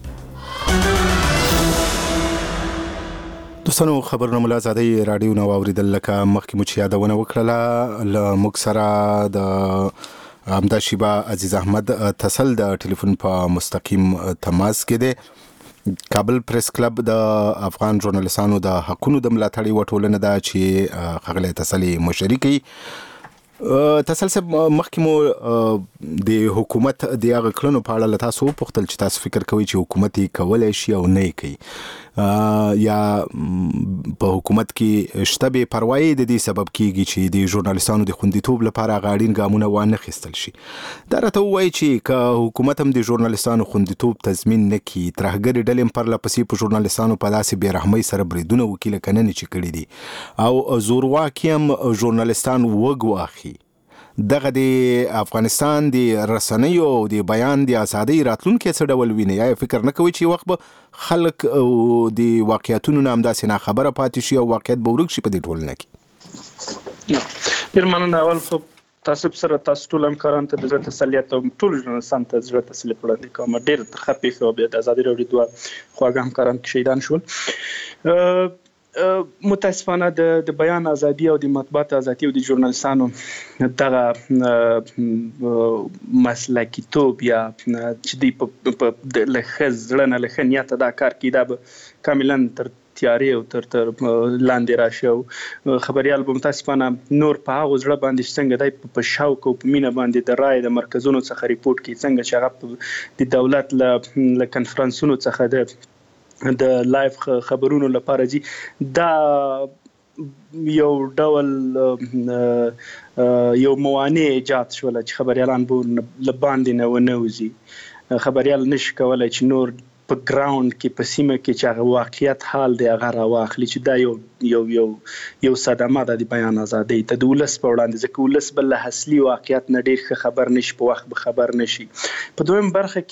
Speaker 3: دوستانو خبرونه مو له ازادي رادیو نو اوریدل لکه مخکې مو چې یادونه وکړله له موږ سره د همدا شیبه عزیز احمد تسل د ټلیفون په مستقیم تماس کې دی. کابل پریس کلب د افغان ژورنالستانو د حقوقو د ملاتړ وټولنه ده چې خغله تسلی مشري کوي. تسل صاحب مخکې مو د حکومت د هغه کړنو په اړه تاسو پوښتل چې تاسو فکر کوئ چې حکومت یې کولای شي او نه کوي یا په حکومت کې شته به پروايي د دې سبب کیږي چې د ژورنالستانو د خوندیتوب لپاره غاړین ګامونه وانه خستل شي. دا راته وایي چې که حکومت هم د ژورنالستانو خوندیتوب تضمین نه کړي ترهګر ډلې پر لپسې په ژورنالستانو په داسې بیرحمۍ سره بریدونه وکیل کنن چې کړی دي او زورواکي هم ژورنالستان وګواخي. دغه د افغانستان د رسنیو او د بیان د ازادۍ راتلونکي څه ډول ویني؟ یا فکر نه کوي چې وخت به خلک د واقعیتونو نه همداسې نه خبره پاتې شي او واقعیت به ورک شي په دې ټولنه کې؟
Speaker 13: ډېر مننه. اول خو تاسو سره تاسو ټول همکاران ته د زړه تسلیت او ټول ژورنالستان ته زړه تسلیت وړاندې کوم. ډېر ترخه پیښه او د ازادي راډیو دوه خواږه همکاران شهیدان شول. متاسفانه د د بیان ازادي او د مطبوعات ازادي او د ژورنالستانو دغه مسلکیتوب یا چې دی په لخوا زړه نه لخوا نیت دا کار کې دا به کاملا تر تیاری او تر تر لاندې راشي او خبريال به متاسفانه نور په هغه زړه باندې څنګه دی په شوق او په مینه باندې د رای د مرکزونو څخه ریپورت کوي څنګه چې هغه د دولت له کنفرانسونو څخه د د لایف خبرونو لپاره جی دا یو ډول یو موانع ایجاد شول چې خبريالان به لباندې نه ونوزي. خبريال نشي کولای چې نور په ګراوند کې په سیمه کې چې هغه واقعیت حال دی هغه راواخلي چې دا یو یو یو یو صدمه ده د بیان ازادۍ ته د ولس په وړاندې، ځکه ولس بل له اصلي واقعیت نه ډېر ښه خبر نشي، په وخت به خبر نشي. په دویم برخه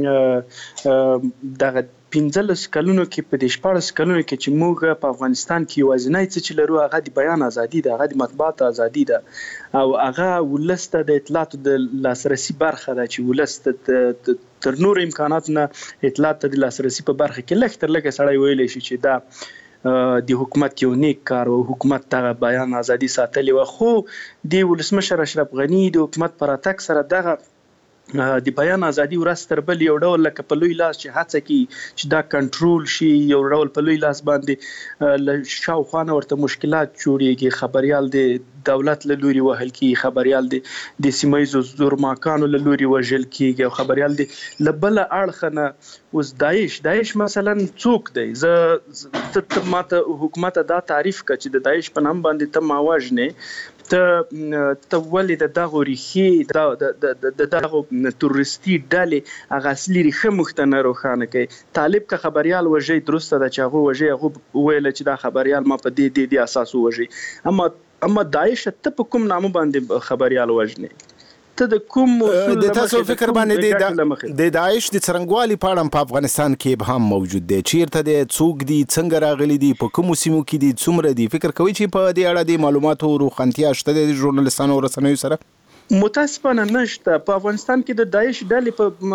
Speaker 13: کې دغه پنځلس کلونو کې په دې شپاړس کلونو کې چې موږ په افغانستان کې یوازینی څه چې لرو هغه د بیان ازادي ده، هغه د مطبوعاتو ازادي ده، او هغه ولس ته د اطلاعاتو د لاسرسي برخه ده چې ولس ته تر نور امکاناتو نه اطلاعات ته د لاسرسي په برخه کې لږ تر لږه سړی ویلی شي چې دا د حکومت یو نیک کار او حکومت دغه بیان ازادي ساتلې وه. خو د ولسمشر اشرف غني د حکومت په راتګ سره دغه د بیان ازادي ورځ تر بل یو ډول لکه په لوی لاس چې هڅه کوي چې دا کنټرول شي، یو ډول په لوی لاس باندې له شاوخوا نه ورته مشکلات جوړېږي، خبریال د دولت له لوري وهل کېږي، خبریال د سیمه ییزو زورماکانو له لوري وژل کېږي، او خبریال د له بله اړخه نه اوس داعش داعش مثلا څوک دی؟ زه ته ماته حکومت دا تعریف کړه چې د داعش په نام باندې ته ما وژنې، ته ته ولې د دغو ریښې د دغو تروریستي ډلې هغه اصلي ریښه موږ ته نه روښانه کوي. طالب که خبریال وژي درسته ده چې هغه وژي، هغه ویله چې دا خبریال ما په دې دې دې اساس وژي، اما اما داعش ته په کوم نامه باندې خبریال وژنې؟ ته د کوم
Speaker 3: د تاسو فکر باندې د داعش د څرنګوالي په اړه په افغانستان کې ابهام موجود دی؟ چیرته دی؟ څوک دي؟ څنګه راغلي دي؟ په کومو سیمو کې دي؟ څومره دي؟ فکر کوئ چې په دې اړه د معلوماتو روښانتیا شته د ژورنالستانو او رسنیو سره؟
Speaker 13: متاسفانه نشته. په افغانستان کې د داعش ډلې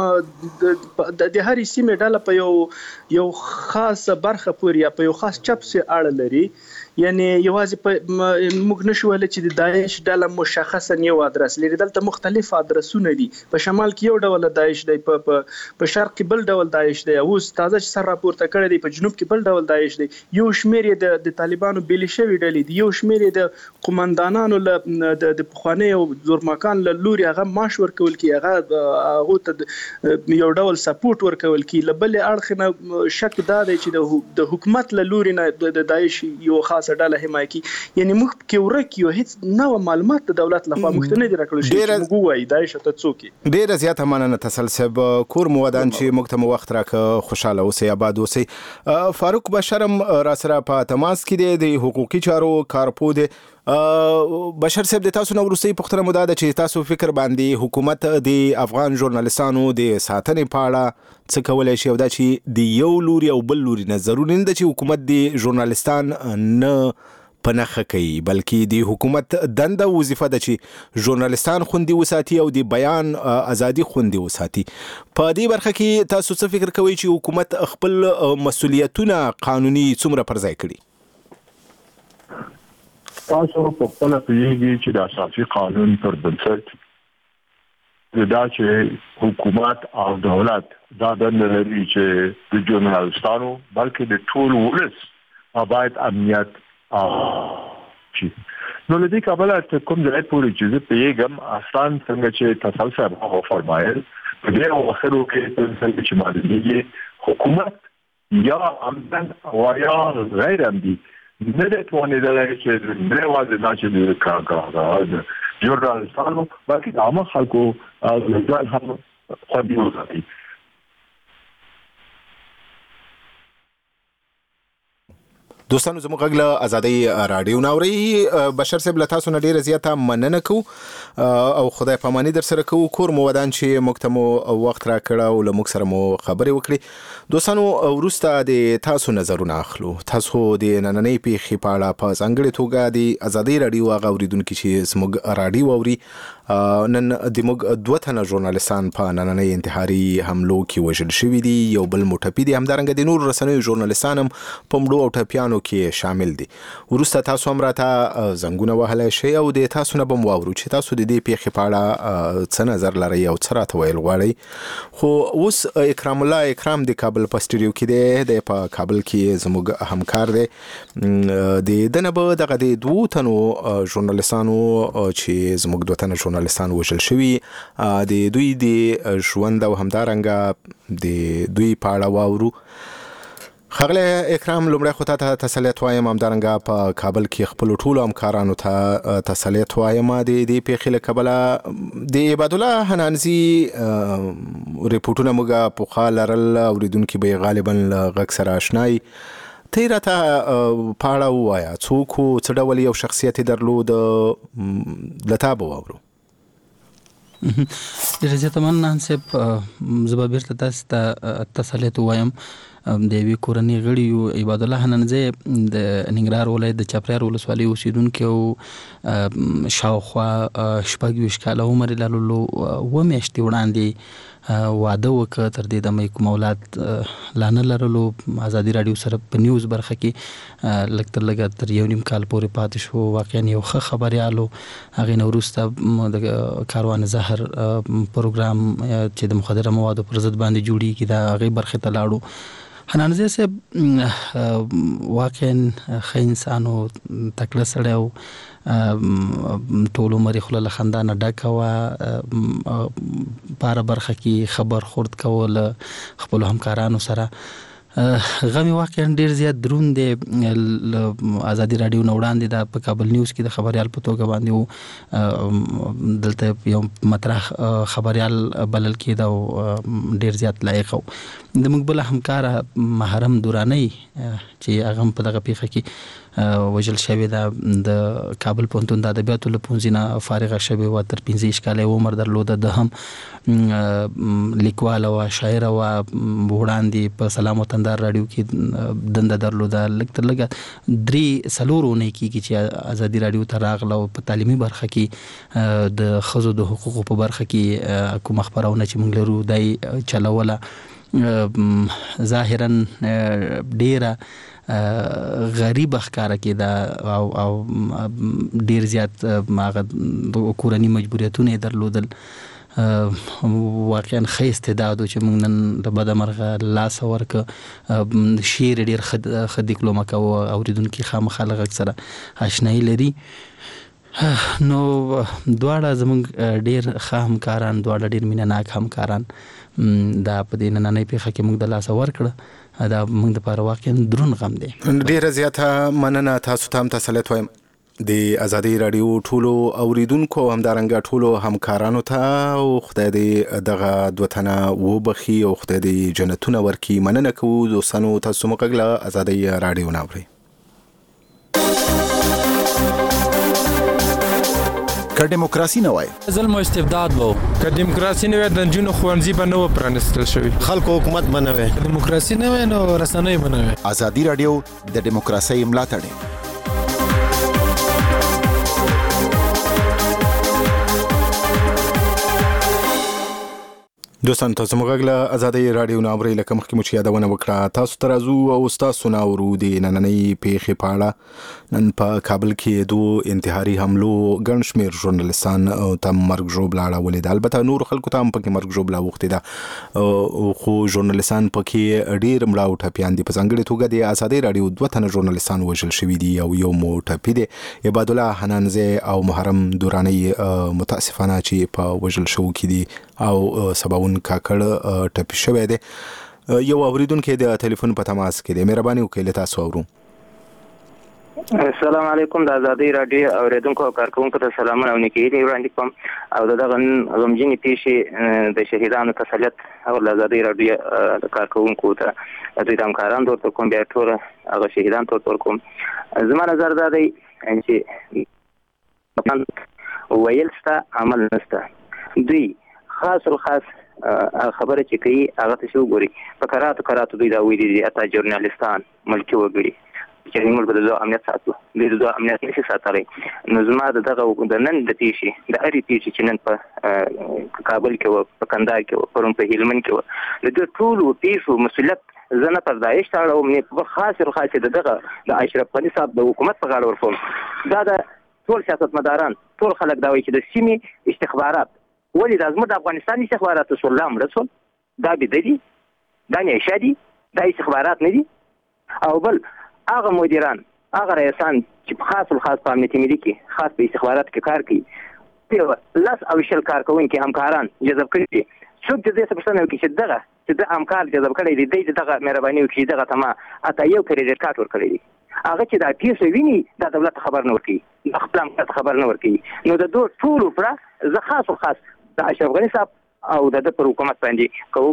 Speaker 13: په د هرې سیمې ډله په یو یو خاصه برخه پورې یا په یو خاص چپ سي اړه لري، یعنی یوازې په موږ نشو ویلی چې د داعش ډله مشخصا یو ادرس لري، دلته مختلف ادرسونه دي. په شمال کې یو ډول داعش دی، په شرق کې بل ډول داعش دی، اوس تازه چې سر راپورته کړی دی په جنوب کې بل ډول داعش دی. یو شمېر یې د طالبانو بیلې شوي ډلې دي، یو شمېر یې د قومندانانو له د پخوانیو زورماکان له لوري هغه معاش ورکول کی، هغه هغو ته یو ډول سپورټ ورکول کی. له بلې اړخ نه شک دا دی چې د حکومت له لوري نه د داعش یو خاص ډله حمایه کی، یعنی موږ کې ورک یو هیڅ نوې معلومات د دولت لخوا موږ ته نه دي راکړل شوي چې موږ ووایو داعش ته څوک یې.
Speaker 3: ډېره زیاته مننه تسل صاحب، کور مو ودان چې موږ ته مو وخت راکړه، خوشحاله اوسئ، آباد اوسئ. فاروق بشرم را سره په تماس کې دی، د حقوقي چارو کارپو دی. بشر صاحب، د تاسو نو وروستۍ پوښتنه مو دا ده چې تاسو فکر باندې حکومت د افغان ژورنالستانو د ساتنې په اړه څه کولی شي، او دا چې د یو لوري او بل لوري نه ضروري نه ده چې حکومت د ژورنالستان نه په نښه کوي، بلکې د حکومت دنده وظیفه ده چې ژورنالستان خوندي وساتي او د بیان ازادي خوندي وساتي. په دې برخه کې تاسو څه فکر کوئ چې حکومت خپل مسؤلیتونه قانوني څومره پر ځای کړي؟
Speaker 7: تاسو په خپل پیږي چې د اساسي قانون پر بنسټ دا چې حکومت او دولت دا دنده لري چې د ژورنالستانو بلکې د ټول ولس باید امنیت او شي. نو لدې کابل ته کوم ځای پورې چې زه پیږم آسان څنګه چې تاسو صاحب هغه فرمایل په دې اواخرو کې څنګه چې معلومیږي حکومت یا عمدن او یا غیر عمدي نه ده توانیدلی چې نه یوازې دا چې د کارګرانو ژورنالستانو بلکې د عامه خلکو ځان هم خوندي وساتي.
Speaker 3: دوستانو زموږ غږ له ازادۍ راډیو نه اورئ. بشر صاحب له تاسو نه ډېره زیاته مننه کوو او خدای پاماني در سره کوو. کور مو ودان چې موږ ته مو وخت راکړه او له موږ سره مو خبرې وکړې. دوستانو وروسته د تاسو نظرونه اخلو. تاسو د نننۍ پیښې په اړه په ځانګړې توګه د ازادۍ راډیو هغه اورېدونکي چې زموږ راډیو اوري نن د موږ دوه تنه ژورنالستان په نننۍ انتحاري حملو کې وژل شوي دي، یو بل مو ټپي دي، همدارنګه د نورو رسنیو ژورنالستان هم په مړو او ټپیانو کې شامل دي. وروسته تاسو هم راته زنګونه وهلی شئ او د تاسو نه به م واورو چې تاسو د دې پیښې په اړه څه نظر لرئ او څه راته ویل غواړئ. خو اوس اکرام الله اکرام د کابل په سټوډیو کې دی، د په کابل کې زموږ همکار دی. د ده نه به دغه د دوو تنو ژورنالستانو چې زموږ دوه تنه ژورنالستان وژل شوي د دوی د ژوند او همدارنګه د دوی په اړه واورو. خغله اکرام لومړی خو ته تسلیت وایم همدارنګه په کابل کې خپل ټولو همکارانو ته تسلیت وایم د دې پیښې له کبله د عباد الله حنانزي ریپورتونه موږ په خال لرل اوریدونکو به غالبا غږ سره آشنای ته راته پاړه وایا څوک څه ډول یو شخصیت درلود لته به واورو.
Speaker 14: ډېر زیاته مننه صاحب زه به بیرته تاسو ته تسلیت وایم. د یوې کورنۍ غړي یو عباد الله حنانزی د ننګرهار ولایت د چاپریار ولسوالۍ اوسیدونکی او شاوخوا شپږ ویشت کاله عمر یې لرلو. اوه میاشتې وړاندې واده وکړ، تر دې دمه یې کوم اولاد لا نه لرلو. ازادي راډیو سره په نیوز برخه کې لږ تر لږه تر یو نیم کال پورې پاتې شو. واقعا یو ښه خبریال و. هغې نه وروسته د کاروان زهر پروګرام چې د مخدره موادو پر ضد باندې جوړیږي د هغې برخې ته لاړو. حنانزی صاحب واقعا ښه انسان و، تکړه سړی و، ټول عمر یې خوله له خندا نه ډکه وه، په هره برخه کې ښه برخورد کوه له خپلو همکارانو سره. غم واقعا ډیر زیات دروند دی. ازادي راډیو نه وړاندې دا په کابل نیوز کې د خبریال په توګه باندې و، دلته یو مطرح خبریال بلل کېده او ډیر زیات لایق و. د موږ بله همکاره محرم دورانی چې هغه هم په دغه پیښه کې وژل شوې ده، د کابل پوهنتون د ادبیاتو له پوهنځي نه فارغه شوې وه، تر پنځه ویشت کاله یې عمر درلوده. ده هم لیکواله وه، شاعره وه، وړاندې په سلام وطندار راډیو کې دنده درلوده. لږ تر لږه درې څلور اونۍ کېږي چې ازادي راډیو ته راغله او په تعلیمي برخه کې د ښځو د حقوقو په برخه کې کومه خپرونه چې موږ لرو دا یې چلوله. ظاهرا ډیره غریب ښکاره کېده او او ډیر زیات هغه کورني مجبوریتونه یې درلودل. واقعا ښه استعداد و چې موږ نن د بده مرغه لاسه ورکړه. شعر یې ډېر ښه دیکلومه کوه، اورېدونکي خامخا له غږ سره اشنایي لري. نو دواړه زموږ ډېر ښه همکاران، دواړه ډېر مینه ناک همکاران دا په دې نننۍ پیښه کې موږ د لاسه ورکړه. دا موږ دپاره واقعا دروند غم دی.
Speaker 3: ډېره زیاته مننه. تاسو ته هم تسلیت وایم د ازادي راډیو ټولو اوریدونکو او همدارنګه ټولو همکارانو ته، او خدای دې دغه دوه تنه وبخي او خدای دې جنتونه ورکړي. مننه کوو دوستانو، تاسو مو غږ له ازادي راډیو نه اورئ.
Speaker 2: که دیموکراسي نه وای
Speaker 15: ظلم او استبداد وو، که دیموکراسي نه وای د نجونو ښوونځي به نه و پرانیستل شوي،
Speaker 16: خلکو حکومت به نه وای،
Speaker 15: دیموکراسي نه وای نو رسنۍ به نه وای.
Speaker 2: ازادي راډیو د دیموکراسۍ ملاتړ.
Speaker 3: دوستان تاسو موږ له ازادي راډیو نه اورئ. لکه مخکې مو چې یادونه وکړه، تاسو ته راځو او تاسو نه اورو د نننۍ پیښې په اړه. نن په کابل کې دوه انتحاري حملو ګڼ شمېر ژورنالستان ته مرګ ژوبله اړولې ده. البته نورو خلکو ته هم پکې مرګ ژوبله اوښتې ده، خو ژورنالستان پکې ډېر مړه او ټپیان دي. په ځانګړې توګه د ازادي راډیو دوه تنه ژورنالستان وژل شوي دي او یو مو ټپي دی. عباد الله حنانزی او محرم دورانی متاسفانه چې په وژل شوو کې دي او سباون کاکړ ټپي شوی دی. یو اوریدونکی د ټلیفون په تماس کې دی. مهرباني وکړئ له تاسو اورو.
Speaker 17: السلام علیکم. د ازادي راډیو اوریدونکو او کارکونکو ته سلامونه او نیکي وړاندې کوم او دغه غمجنې پیښې د شهیدانو تسلیت او د ازادي راډیو د کارکونکو ته دوی د همکارانو ورته کوم، بیا ټول هغه شهیدان ته ورکوم. زما نظر دا دی چې ویل شته عمل نشته. دوی خاص الخاص خبره چې کوي هغه ته شو ګوري په کراتو کراتو دوی دا ویلي دي اته ژورنالستان ملکي وګړي چې موږ به د امنیت ساتو، د د امنیت نشي ساتلی. نو زما د دغه د نن د پیښې د هرې پیښې چې نن په کابل کې و، په کندهار کې و، پرون په هلمند کې و، د دې ټولو پیښو مسؤلیت زه نه پر داعش ته اړوم، نه په خاص خاص د دغه د اشرف غني صاحب د حکومت په غاړه ورکوم. دا د ټول سیاستمداران ټول خلک دا وایي چې د سیمې استخبارات ولې د زموږ د افغانستان استخبارات رسول الله مړه شول، دا بده دي، دا نیشه دي، دا استخبارات نه دي. او بل هغه مدیران، هغه رئیسان چې خاص الخاص په امنیتي ملي کې خاص په استخبارات کې کار کوي، په لاس او شل کار کوونکي همکاران جذب کړي. څوک د دې څه پوښتنه کوي چې دغه چې د امکان جذب کړی دی د دغه مهرباني وکړي دغه تما اته یو کریډټ کارت ورکړي دي هغه چې دا پیسې ویني د دولت خبر نه ورکړي د خپل خبر نه ورکړي نو د دوه ټول پر زه خاص او خاص د اشرف غنی صاحب او د پر حکومت باندې کو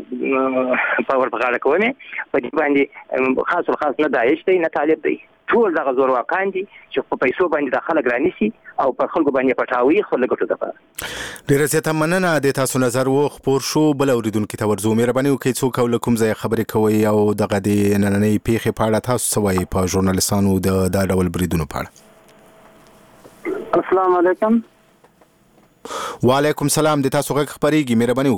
Speaker 17: پاور په غاړه کوي په دې باندې خاص او خاص نه داعش دی نه طالب دی ټول دغه زور واکان دي چې په پیسو باندې د خلک رانیسي او په خلکو باندې پټاوي خلک ته ده
Speaker 3: ډیره زیاته مننه د تاسو نظر و خبر شو بل اوریدونکو ته ورزو مهرباني وکړئ څوک او کوم ځای خبرې کوي او دغه د نننۍ پیښې په اړه تاسو سوای په ژورنالیستانو د دا ډول بریدونو په اړه
Speaker 6: السلام علیکم
Speaker 3: وعلیکم سلام د تاسو غږ خبرېږي مهرباني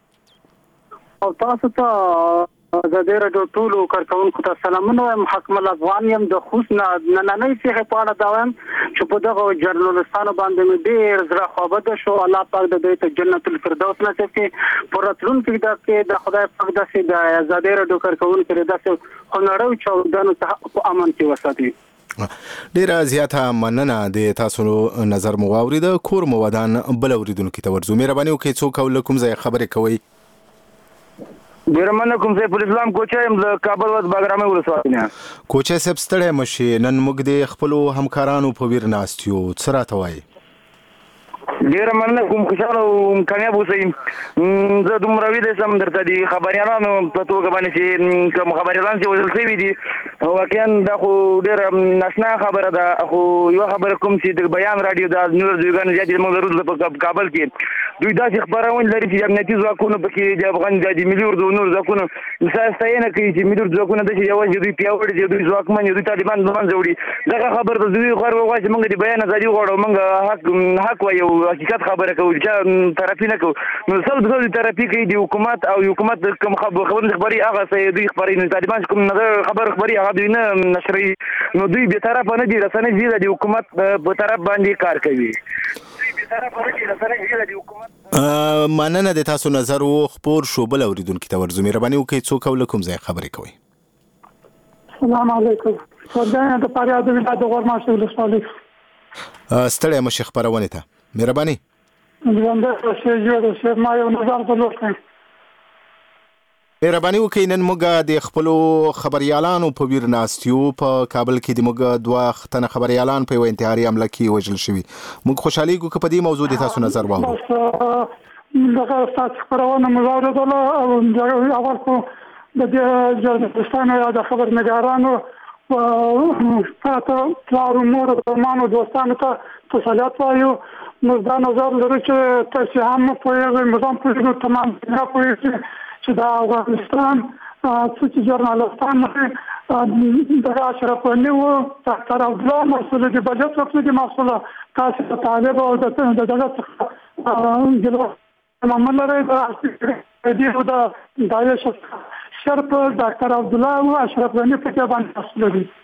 Speaker 3: وکړئ
Speaker 6: او تاسو ته د دې راډیو ټولو کارکونکو ته سلامونه وایم حکم الافغان يم د خوست نه نننۍ پیښې په اړه دا وایم چې په دغه جرنالستانو باندې مې ډېر زړه خوابده شو الله پاک د دوی ته جنت الفردوس نصیب کړي په راتلونکي کې د خدای پاک داسې د آزادۍ راډیو کارکونکو لري داسې هنري چاودنو ته په امن کې وساتي
Speaker 3: ډیره زیاته مننه د تاسو نظر مو واورید کور مو ودان بل اوریدونکو ته ورزو مهرباني وکړئ څوک او کوم ځای خبرې کوي
Speaker 16: ډیر مننه کوم سیف الاسلام کوچایم د کابل ود باګرامه ولسوالۍ نه
Speaker 3: کوچا سب ستړی مشي نن موږ د خپل همکارانو په ویر ناستیو څه راته وایي
Speaker 16: ډیر مننه کوم خوشاله او کامیاب اوسئ زه دومره ویده سم درته دي خبریالانو په توګه باندې چې کوم خبریالان چې وژل شوي دي واقعا دا خو ډېره ناشنا خبره ده خو یوه خبره کوم چې د بیان راډیو د نور دویګانو زیاتې موږ لرو په کابل کې دوی داسې خپرونه لري چې امنیتي ځواکونو پکې د افغان د ملي اردو نور ځواکونو ستاینه کوي چې ملي اردو ځواکونه داسې یوازې دوی پیاوړي دي دوی ځواکمن دي دوی طالبان له منځه وړي دغه خبره د دوی خور وغواړي چې موږ د بیان ازادي غواړو موږ حق حق وایو حقیقت خبره کوو چې طرفي نه کوو نو سل د طرفي کوي د حکومت او حکومت کوم خبرونه خبري هغه څه دوی خبري نه طالبان کوم نظر خبر خبري هغه دوی نه نشري نو دوی به طرف نه دي رسنۍ دي د حکومت په طرف باندې کار کوي
Speaker 3: مننه د تاسو نظر و خبر شو بل اوریدونکو ته ورزو مهرباني وکړئ څوک او کوم ځای خبرې کوي
Speaker 18: السلام علیکم څنګه د پاره د ولایت د غورماشي ولسوالۍ
Speaker 3: ستړی مشه خبرونه ته مهرباني
Speaker 18: ژوند شه جوړ شه ما یو نظر درلود
Speaker 3: مهرباني وکړئ نن موږ د خپل خبريالانو په ویر ناستیو په کابل کې د موږ دوه ختنه خبريالان په انتحاري حمله کې وژل شوي موږ خوشحالي کوو په دې موضوع د تاسو نظر واورو
Speaker 18: دغه تاسو خبرونه مو واوریدل او اول خو د دې جرنالستانو یا د خبرنګارانو او تاسو پلار مور او مانو دوستانو ته تسلیت وایو نو دا نظر لري چې تاسو هم په یوه نظام په تمام نه پوهیږئ چې دا افغانستان چې جرنالستان دغه اشرف غني و ډاکټر عبدالله مسؤل دي بجټ څخه دي مسؤل تاسو طالب او د دغه څخه محمد لري د دې د دایش شرف ډاکټر عبدالله او اشرف غني په ځای باندې مسؤل دي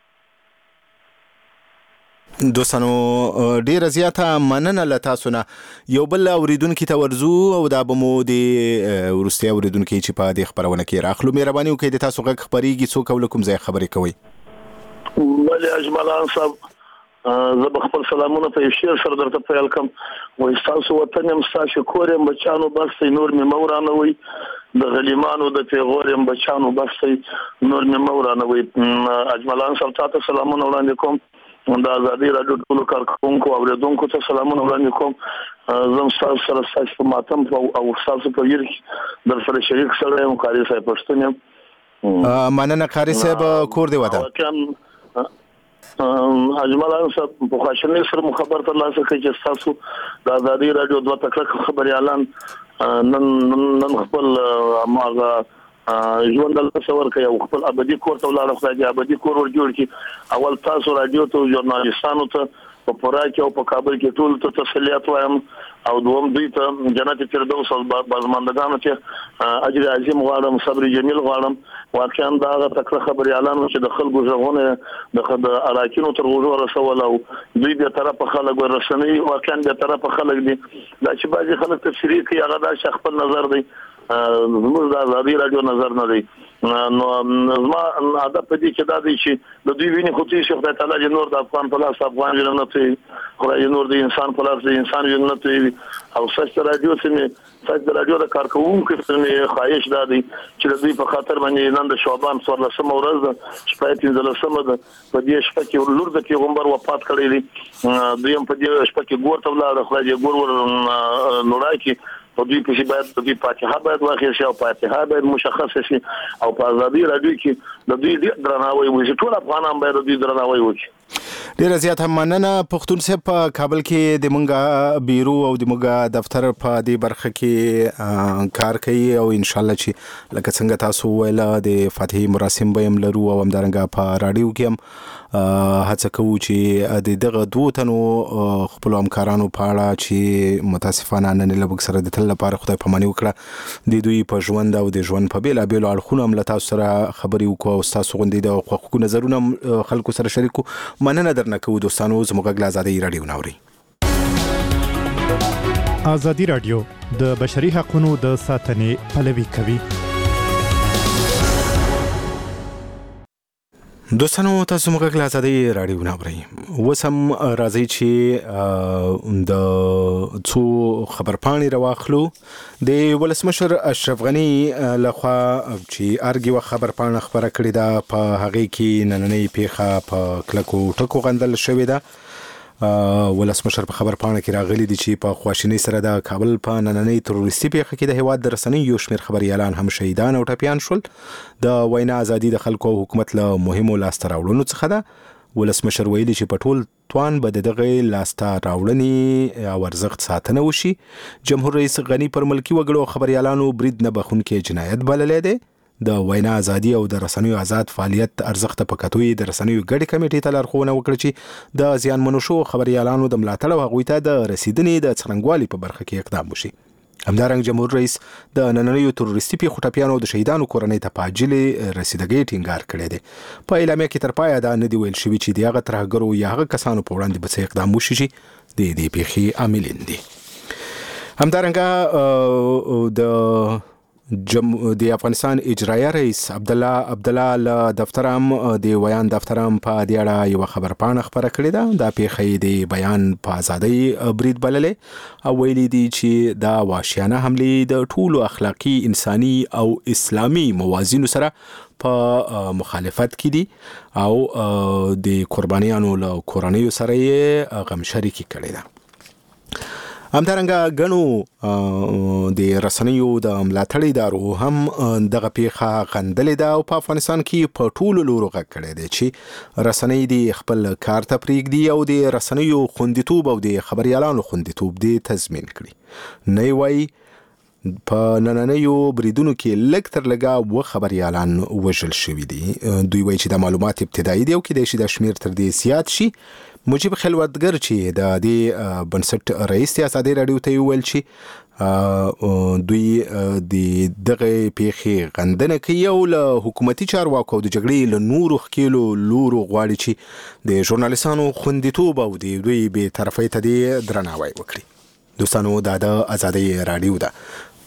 Speaker 3: دوستانو ډیره زیاته مننه له تاسو نه یو بل اوریدونکو ته ورزو او دا به مو د ورستي اوریدونکو چې په دې خبرونه کې راخلو مهرباني وکړئ د تاسو غږ خبريږي څوک او کوم ځای خبرې کوي
Speaker 19: بل اجمالان صاحب زه خپل سلامونه په شیر سره درته پیل کوم وای تاسو وطن هم تاسو کورم بچانو بس نور می مورانه وي د غلیمانو د پیغورم بچانو بس نور می مورانه وي اجمالان صاحب تاسو سلامونه وړاندې کوم د ازادي راډیو ټولو کارکونکو او اوریدونکو ته سلامونه وړاندې کوم زم تاسو سره تاسو په ماتم او تاسو په ویر در سره شریک سره یم قاری صاحب پښتون
Speaker 3: مننه قاری صاحب کور دی ودا
Speaker 19: اجمل صاحب په خوشنۍ سره خبر تر لاسه کوي چې تاسو د ازادي راډیو دوه تکړه خبري اعلان نن نن خپل اماغه ژوند الله تصور کوي او خپل ابدي کور ته ولاړ خدای دې ابدي کور ور جوړ کړي اول تاسو رادیو ته ژورنالستانو ته په پورا کې او په کابل کې ټول ته تسلیت وایم او دوم دوی ته جنت فردوس او بازماندگانو ته اجر عظیم غواړم صبر جمیل غواړم واقعا دا تکړه خبري اعلان چې د خلکو ژغونه د اراکینو تر غوړو رسول او دوی به طرف خلک ورسنی واقعا به طرف خلک دي دا چې بعضي خلک تفسیری کوي هغه دا خپل نظر دی زموږ د ازادي راډیو نظر نه دی نو ما دا په دې کې دا دی چې د دوی ویني خو ته شي خدای تعالی نور د افغان په لاس افغان جنت خدای نور د انسان په لاس د انسان جنت او سچ رادیو سمې سچ رادیو د کارکونکو سمې خواهش دا دی چې د دوی په خاطر باندې نن د شعبان څوارلسمه ورځ ده چې په پنځلسمه ده په دې شپه کې لور د پیغمبر وفات کړی دی دوی هم په دې شپه کې ګور ته ولاړ خدای دې ګور ور نورای کې په دوی کې باید د دوی فاتحه باید واخیر شي او فاتحه باید مشخص شي او په ازادي رادیو کې د دوی درناوی وشي ټول افغانان باید د دوی درناوی وکړي.
Speaker 3: ډیر زیات هم مننه پښتون صاحب په کابل کې د مونږه بیرو او د مونږه دفتر په دې برخه کې کار کوي او ان شاء الله چې لکه څنګه تاسو ویل د فاتحه مراسم به هم لرو او همدارنګه په رادیو کې هم هڅه کوو چې د دغه دوه تنو خپل همکارانو په اړه چې متاسفانه نن له بګ سره د تل لپاره خدای پاماني وکړه د دوی په ژوند او د ژوند په بیل بیل اړخونو هم له تاسو سره خبرې وکړو او تاسو غونډې د حقوقو نظرونه خلکو سره شریکو مننه درنه کوو دوستانو زموږ غلا آزادي رادیو نوري
Speaker 20: آزادي رادیو د بشري حقوقو د ساتنې پلوي کوي.
Speaker 3: دوستانو تاسو موږ غلا آزادي رادیو نوري وسم راځي چې د څو خبرپاڼې راواخلو د ولسمشر اشرف غنی لخوا چې ارګي و خبرپاڼه خبره کړې ده په هغه کې نننۍ پیښه په کلکو ټکو غندل شوې ده. ولسمشر په خبرپاڼه کې راغلي دي چې په خواشینۍ سره د کابل په نننۍ تروریستي پیښه کې د هیواد د رسنیو یو شمېر خبريالان هم شهیدان او ټپیان شول. د وینا ازادي د خلکو او حکومت له مهمو لاسته راوړنو څخه ده. ولسمشر ویلي چې په ټول توان به دغه لاسته راوړنې او ارزښت ساتنه وشي. جمهور رئیس غنی پر ملکی وګړو خبريالانو برید نه بخونکې جنایت بللې ده. د وینا ازادي او د رسنیو آزاد فعالیت ارزښت په کتوي د رسنیو ګډي کمیټې ته لارښوونه وکړه چې د زیانمنو شو خبريالانو د ملاتړ او هغوی ته د رسیدنې د څرنګوالي په برخه کې اقدام وشي. همدارنګه جمهور رئیس د نننیو تروریستي پیښو ټپیانو د شهیدانو کورنۍ ته په عاجل رسیدګۍ ټینګار کړی دی. په اعلامیه کې تر پایه دا نه دی ویل شوي چې دغه ترهګرو یا هغه کسانو په وړاندې به څه اقدام وشي چې د دې پیښې عاملین دي. همدارنګه د جم د افغانستان اجرایه رئیس عبد الله عبد الله له دفتر هم د ویان دفتر هم په دې اړه یو خبرپاڼه خبره کړې ده. دا پیښې د بیان په ازادۍ برید بللې او ویلي دي چې دا وحشیانه حملې د ټولو اخلاقی انساني او اسلامي موازینو سره په مخالفت کې دي او د قربانیانو له کورنیو سره یې غم شریکي کړې ده. همدارنګه غنو د رسنیو د ملاتړ ادارو هم دغه پیښه غندلې ده او په افغانستان کې په ټولو لورو غږ کړی دی چې رسنۍ د خپل کار ته پرېږدي او د رسنیو خوندیتوب او د خبريالانو خوندیتوب دې تضمین کړي. نه وایي په نننیو بریدونو کې لږ تر لږه و خبريالان وژل شوي دي. دوی وایي چې د معلومات ابتدایي دی او کېدای شي د شمیر تر دې زیات شي. مجيب خلوتګر چې د دې بنسټ رئیس د آزادي رادیو ته ویل چې دوی د دغه پیښې غندنه کوي او له حکومتي چارواکو د جګړې له نورو خکیلو لورو غواړي چې د ژورنالیستانو خوندیتوب او د دوی به طرفۍ ته د درناوی وکړي. دوستانو دا د آزادي رادیو ده.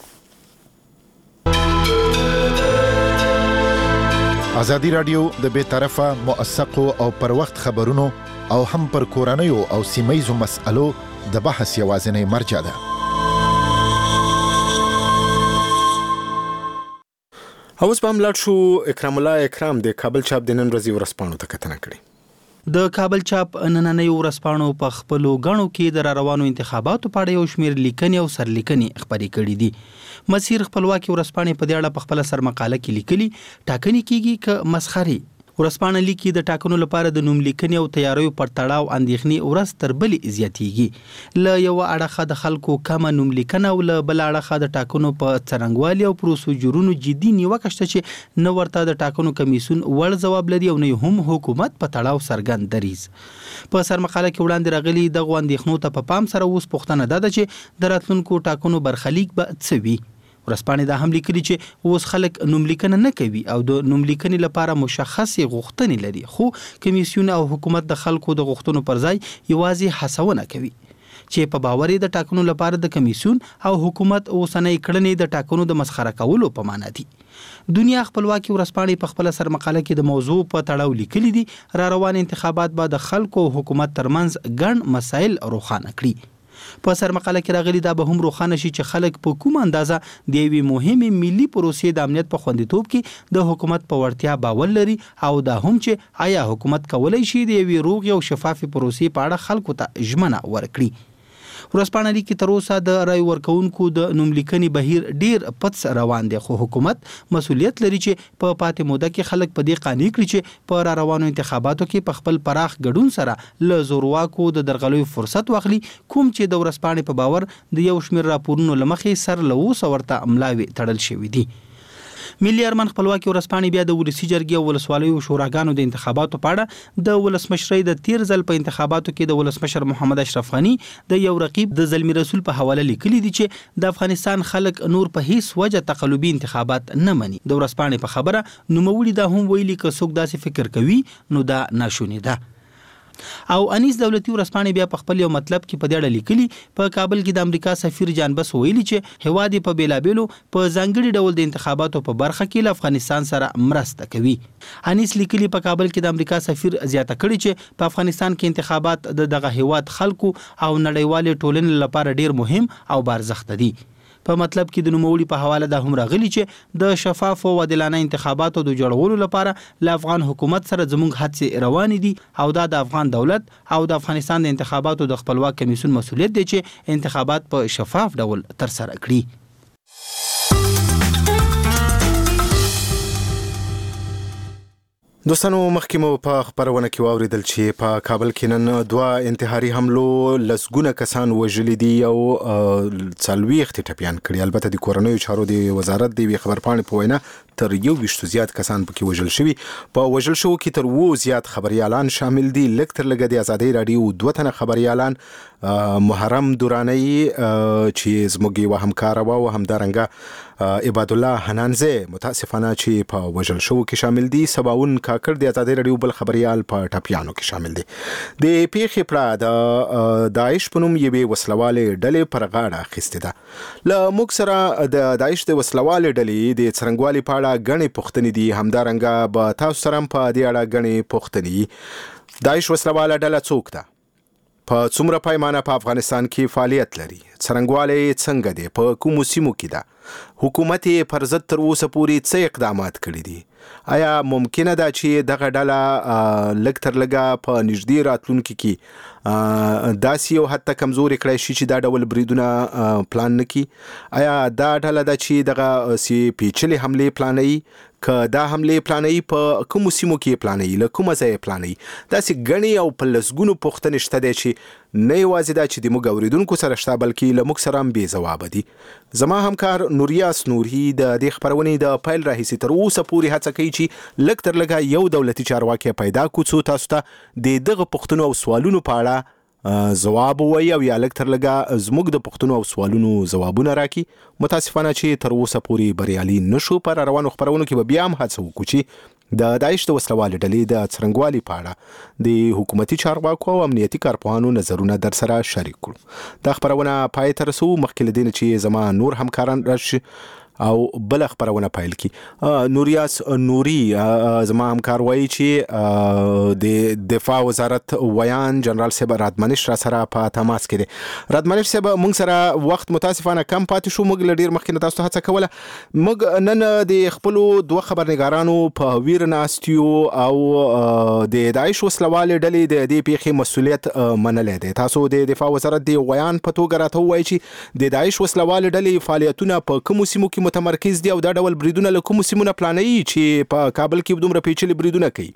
Speaker 2: آزادي رادیو د بې طرفه موثقو او پر وخت خبرونو او هم پر کورنیو او سیمایزو مسألو د بحث یوازینی مرجع ده.
Speaker 3: اوس به هم لاړ شو اکرام الله اکرام د کابل چاپ د نن ورځې ورځپاڼو ته کتنه کړې.
Speaker 14: د کابل چاپ نننۍ ورځپاڼو په خپلو غاڼو کې د روانو انتخاباتو په اړه یو شمېر لیکنې او سرلیکنې خپرې کړې دي. مسیر خپلواکي ورځپاڼې په دې اړه په خپل سرمقاله کې لیکلي ټاکنې کیږي ک مسخري. ورځپاڼه لیکي د ټاکنو لپاره د نوم لیکنې او تیاریو پر تړاو اندېښنې ورځ تر بلې زیاتېږي. له یو اړخه د خلکو کمه نوم لیکنه او له بل اړخه د ټاکنو په څرنګوالي او پروسیجرونو جدي نیوکه شته چې نه ورته د ټاکنو کمیسیون وړ ځواب لري او نه هم حکومت په تړاو څرګند دریځ. په سرمقاله کې وړاندې راغلي دغه اندېښنو ته په پام سره اوس پوښتنه ده چې د راتلونکو ټاکنو برخلیک به څه وي. ورځپاڼې دا هم لیکلي چې اوس خلک نوملیکنه نه کوي او د نوملیکنې لپاره مشخصې غوښتنې لري، خو کمیسیون او حکومت د خلکو د غوښتنو پر ځای یوازې هڅونه کوي. چې په باور د ټاکنو لپاره د کمیسیون او حکومت اوسنۍ کړنې د ټاکنو د مسخره کولو په معنا دي. دنیا خپلواکي ورځپاڼې په خپل سر مقاله کې د موضوع په تړاو لیکلي دي را روان انتخابات به د خلکو او حکومت ترمنځ ګڼ مسایل روښانه کړي. په سر مقاله کې راغلي دا به هم روښانه شي چې خلک په کوم اندازه د یوې مهمې ملي پروسې د امنیت په خوندیتوب کې د حکومت په وړتیا باور لري او دا هم چې آیا حکومت کولی شي د یوې روغې او شفافې پروسې په اړه خلکو ته ژمنه ورکړي. ورځپاڼه لیکي تر اوسه د رای ورکوونکو د نوملیکنې بهیر ډیر پڅ روان دی، خو حکومت مسؤلیت لري چې په پاتې موده کې خلک په دې قانع کړي چې په را روانو انتخاباتو کې په خپل پراخ ګډون سره له زورواکو د درغلیو فرصت واخلي، کوم چې د ورځپاڼې په باور د یو شمېر راپورونو له مخې سر له اوسه ورته املاوې تړل شوي دي. ملي ارمان خپلواکي ورځپاڼې بیا د ولسي جرګې او ولسوالیو شوراګانو د انتخاباتو په اړه د ولسمشرۍ د تیر ځل په انتخاباتو کې د ولسمشر محمد اشرف غني د یو رقیب د زلمی رسول په حواله لیکلي دي چې د افغانستان خلک نور په هیڅ وجه تقلبي انتخابات نه مني. د ورځپاڼې په خبره نوموړي دا هم ویلي که څوک داسې فکر کوي نو دا ناشونی ده. او انیس دولتي ورځپاڼې بیا په خپل یو مطلب کې په دې اړه لیکلي په کابل کې د امریکا سفیر جان بس ویلي چې هیواد په بیلابېلو په ځانګړي ډول د انتخاباتو په برخه کې له افغانستان سره مرسته کوي. انیس لیکلي په کابل کې د امریکا سفیر زیاته کړي چې په افغانستان کې انتخابات د دغه هیواد خلکو او نړیوال ټولنې لپاره ډیر مهم او بارزښت دي. په مطلب کې د نوموړي په حواله دا هم راغلي چې د شفاف او عادلانه انتخاباتو د جوړولو لپاره له افغان حکومت سره زموږ هڅې روانې دي او دا د افغان دولت او د افغانستان د انتخاباتو د خپلواک کمیسیون مسؤلیت دی چې انتخابات په شفاف ډول ترسره کړي.
Speaker 3: دوستانو مخکې مو په خبرونه کې واوریدل چې په کابل کې نن دوه انتحاري حملو لسګونه کسان وژلي دي او څلوېښت ټپیان کړي. البته د کورنیو چارو د وزارت د یوې خبرپاڼې په وینا تر یو ویشتو زیات کسان پکې وژل شوي. په وژل شوو کې تر اووه زیات خبریالان شامل دي. لږ تر لږه د ازادۍ راډیو دوه تنه خبریالان محرم دورانی چې زموږ یوه همکاره وه او همدارنګه عباد الله حنانزه متاسفانه چې په وژل شوو کې شامل دي. سباون کاکړ د ازادۍ راډیو بل خبریال په ټپیانو کې شامل دي. د پیښې پړه د داعش په نوم یوې وسلوالې ډلې پر غاړه اخیستې ده. له موږ سره د داعش د وسلوالې ډلې د څرنګوالي په اړه غنې پوښتنې دي. همدارنګه به تاسو سره هم په دې اړه غنې پوښتنې. داعش وسلواله ډله څوک ده؟ په څومره پیمانه په افغانستان کې فعالیت لري؟ څرنګوالی څنګه دی؟ په کومو سیمو کې ده؟ حکومت یې پر ضد تر اوسه پورې څه اقدامات کړي دي؟ آیا ممکنه ده چې دغه ډله لږ تر لږه په نږدې راتلونکي کې داسې یو حد ته کمزوري کړی شي چې دا ډول بریدونه پلان نه کړي؟ آیا دا ډله ده چې دغه پیچلې حملې پلانوي؟ که دا حملې پلانوي په کومو سیمو کې پلانوي؟ له کومه ځایه پلانوي؟ داسې ګڼې او په لسګونو پوښتنې شته دی چې نه یوازې دا چې د موږ اورېدونکو سره شته بلکې له موږ سره هم بې ځوابه دي. زما همکار نوریاس نوري د دې خپرونې د پیل راهیسې تر اوسه پورې هڅه کوي چې لږ تر لږه یو دولتي چارواکی پیدا کړو څو تاسو ته د دغه پوښتنو او سوالونو په اړه ځواب ووایي او یا لږ تر لږه زموږ د پوښتنو او سوالونو ځوابونه راکړي. متاسفانه چې تر اوسه پورې بریالي نشو. پر روانو خپرونو کې به بیا هم هڅه وکړو چې د داعش د وسلوالې ډلې د څرنګوالي په اړه د حکومتي چارواکو او امنیتي کارپوهانو نظرونه در سره شریک کړو. دا خپرونه پای ته رسو مخکې له دې نه چې زما نور همکاران راشي او بل خبرونه پیل کی. نوریاس نوري زما همکار وایي چې د دفاع وزارت ویان جنرال صاحب رادمنش را سره په تماس کې دی. رادمنش صاحب موږ سره وخت متاسفانه کم پاتې شو. موږ له ډیر مخکې تاسو ته هڅه کوله. موږ نن د خپل دوه خبرنګارانو په ویر ناستیو او د داعش وسلوالې ډلې د دې پیښې مسؤلیت منلې دی. تاسو د دفاع وزارت دی ویان په توګه راته وایي چې د داعش وسلوالې ډلې فعالیتونه په کوم سیمو کې متمرکز دي او دا ډول بریدونه له کومو سیمونه پلانوي چې په کابل کې دومره پیچلي بریدونه کوي؟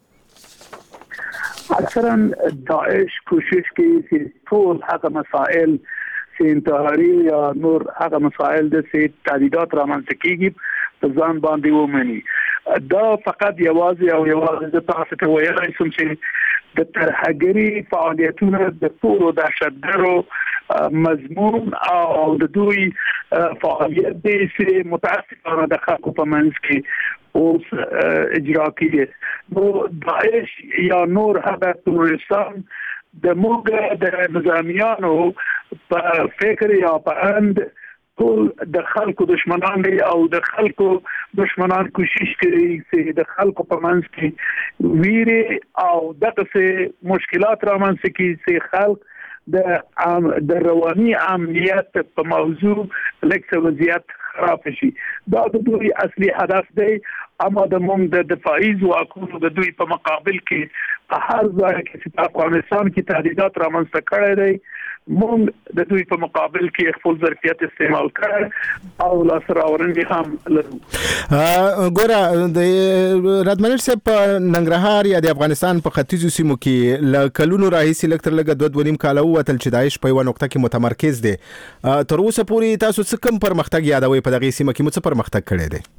Speaker 6: اکثرا داعش کوشش کوي چې ټول هغه مسائل چې انتحاري یا نور هغه مسائل د سي تعدیدات رامنځته کیږي په ځان باندې ومني. دا فقط یوازې او یوازې د تاسو ته ویلای شم چې د ترهګري فعالیتونه د ټولو دهشتګرو مضمون او د دوی فعالیت دي چې متاسفانه د خلکو په منځ کې اوس اجرا کیږي. نو داعش یا نور هغه تروریستان
Speaker 18: د موږ د نظامیانو په فکر یا په اند ټول د خلکو دشمنان دي او د خلکو دشمنان کوشش کوي چې د خلکو په منځ کې ویره او دغه مشکلات رامنځته کړي چې خلک د د رواني امنیت په موضوع لکه وضعیت خراب شي. دا د دوی اصلي هدف دی. اما د موږ د دفاعي ځواکونو د دوی په مقابل کې په هر ځای کې چې په افغانستان کې تهدیدات رامنځته کړي دي موږ د دوی په مقابل کې خپل ظرفیت استعمال کړ او لاسراورنې هم لرو.
Speaker 3: ګوره د رادمنټ صاحب په ننګرهار یا د افغانستان په ختیځو سیمو کې ل کلونو راهیسې لکتر لګ دوه ونیم کال وتل چې داعش په یو نقطه کې متمرکز دي. تر اوسه پورې تاسو څه کم پرمختګ یادوي په دغه سیمه کې مو څه پرمختګ کړی دی؟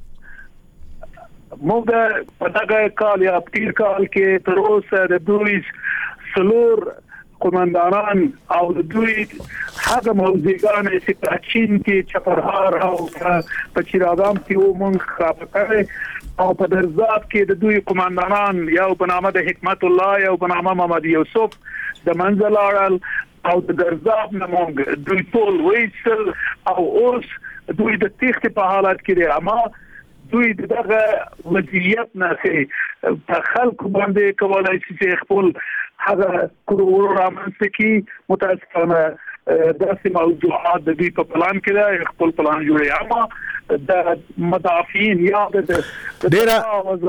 Speaker 18: موږ په دغه کال یا تیر کال کې تر اوسه د دوی سلور قومندانان او د دوی هغه موضوعګان چې په چین کې چپرهار او په چیراغام کې و مونږ خاطر او په درزاب کې د دوی قومندانان یو په نامه د حکمت الله یو په نامه محمد یوسف د منځل اړل او د درزاب نه مونږ دوی ټول وېسل او اوس دوی د تخت په حالت کې دي. اما دوی دغه وضعیت نه سي په خلکو باندې کولای شي چې خپل هغه کورور رامنځته کی. متاسفانه داسې موضوعات د دوی په پلان کې ده خپل پلان جوړي. اما د مدافعین یا د
Speaker 3: ډیره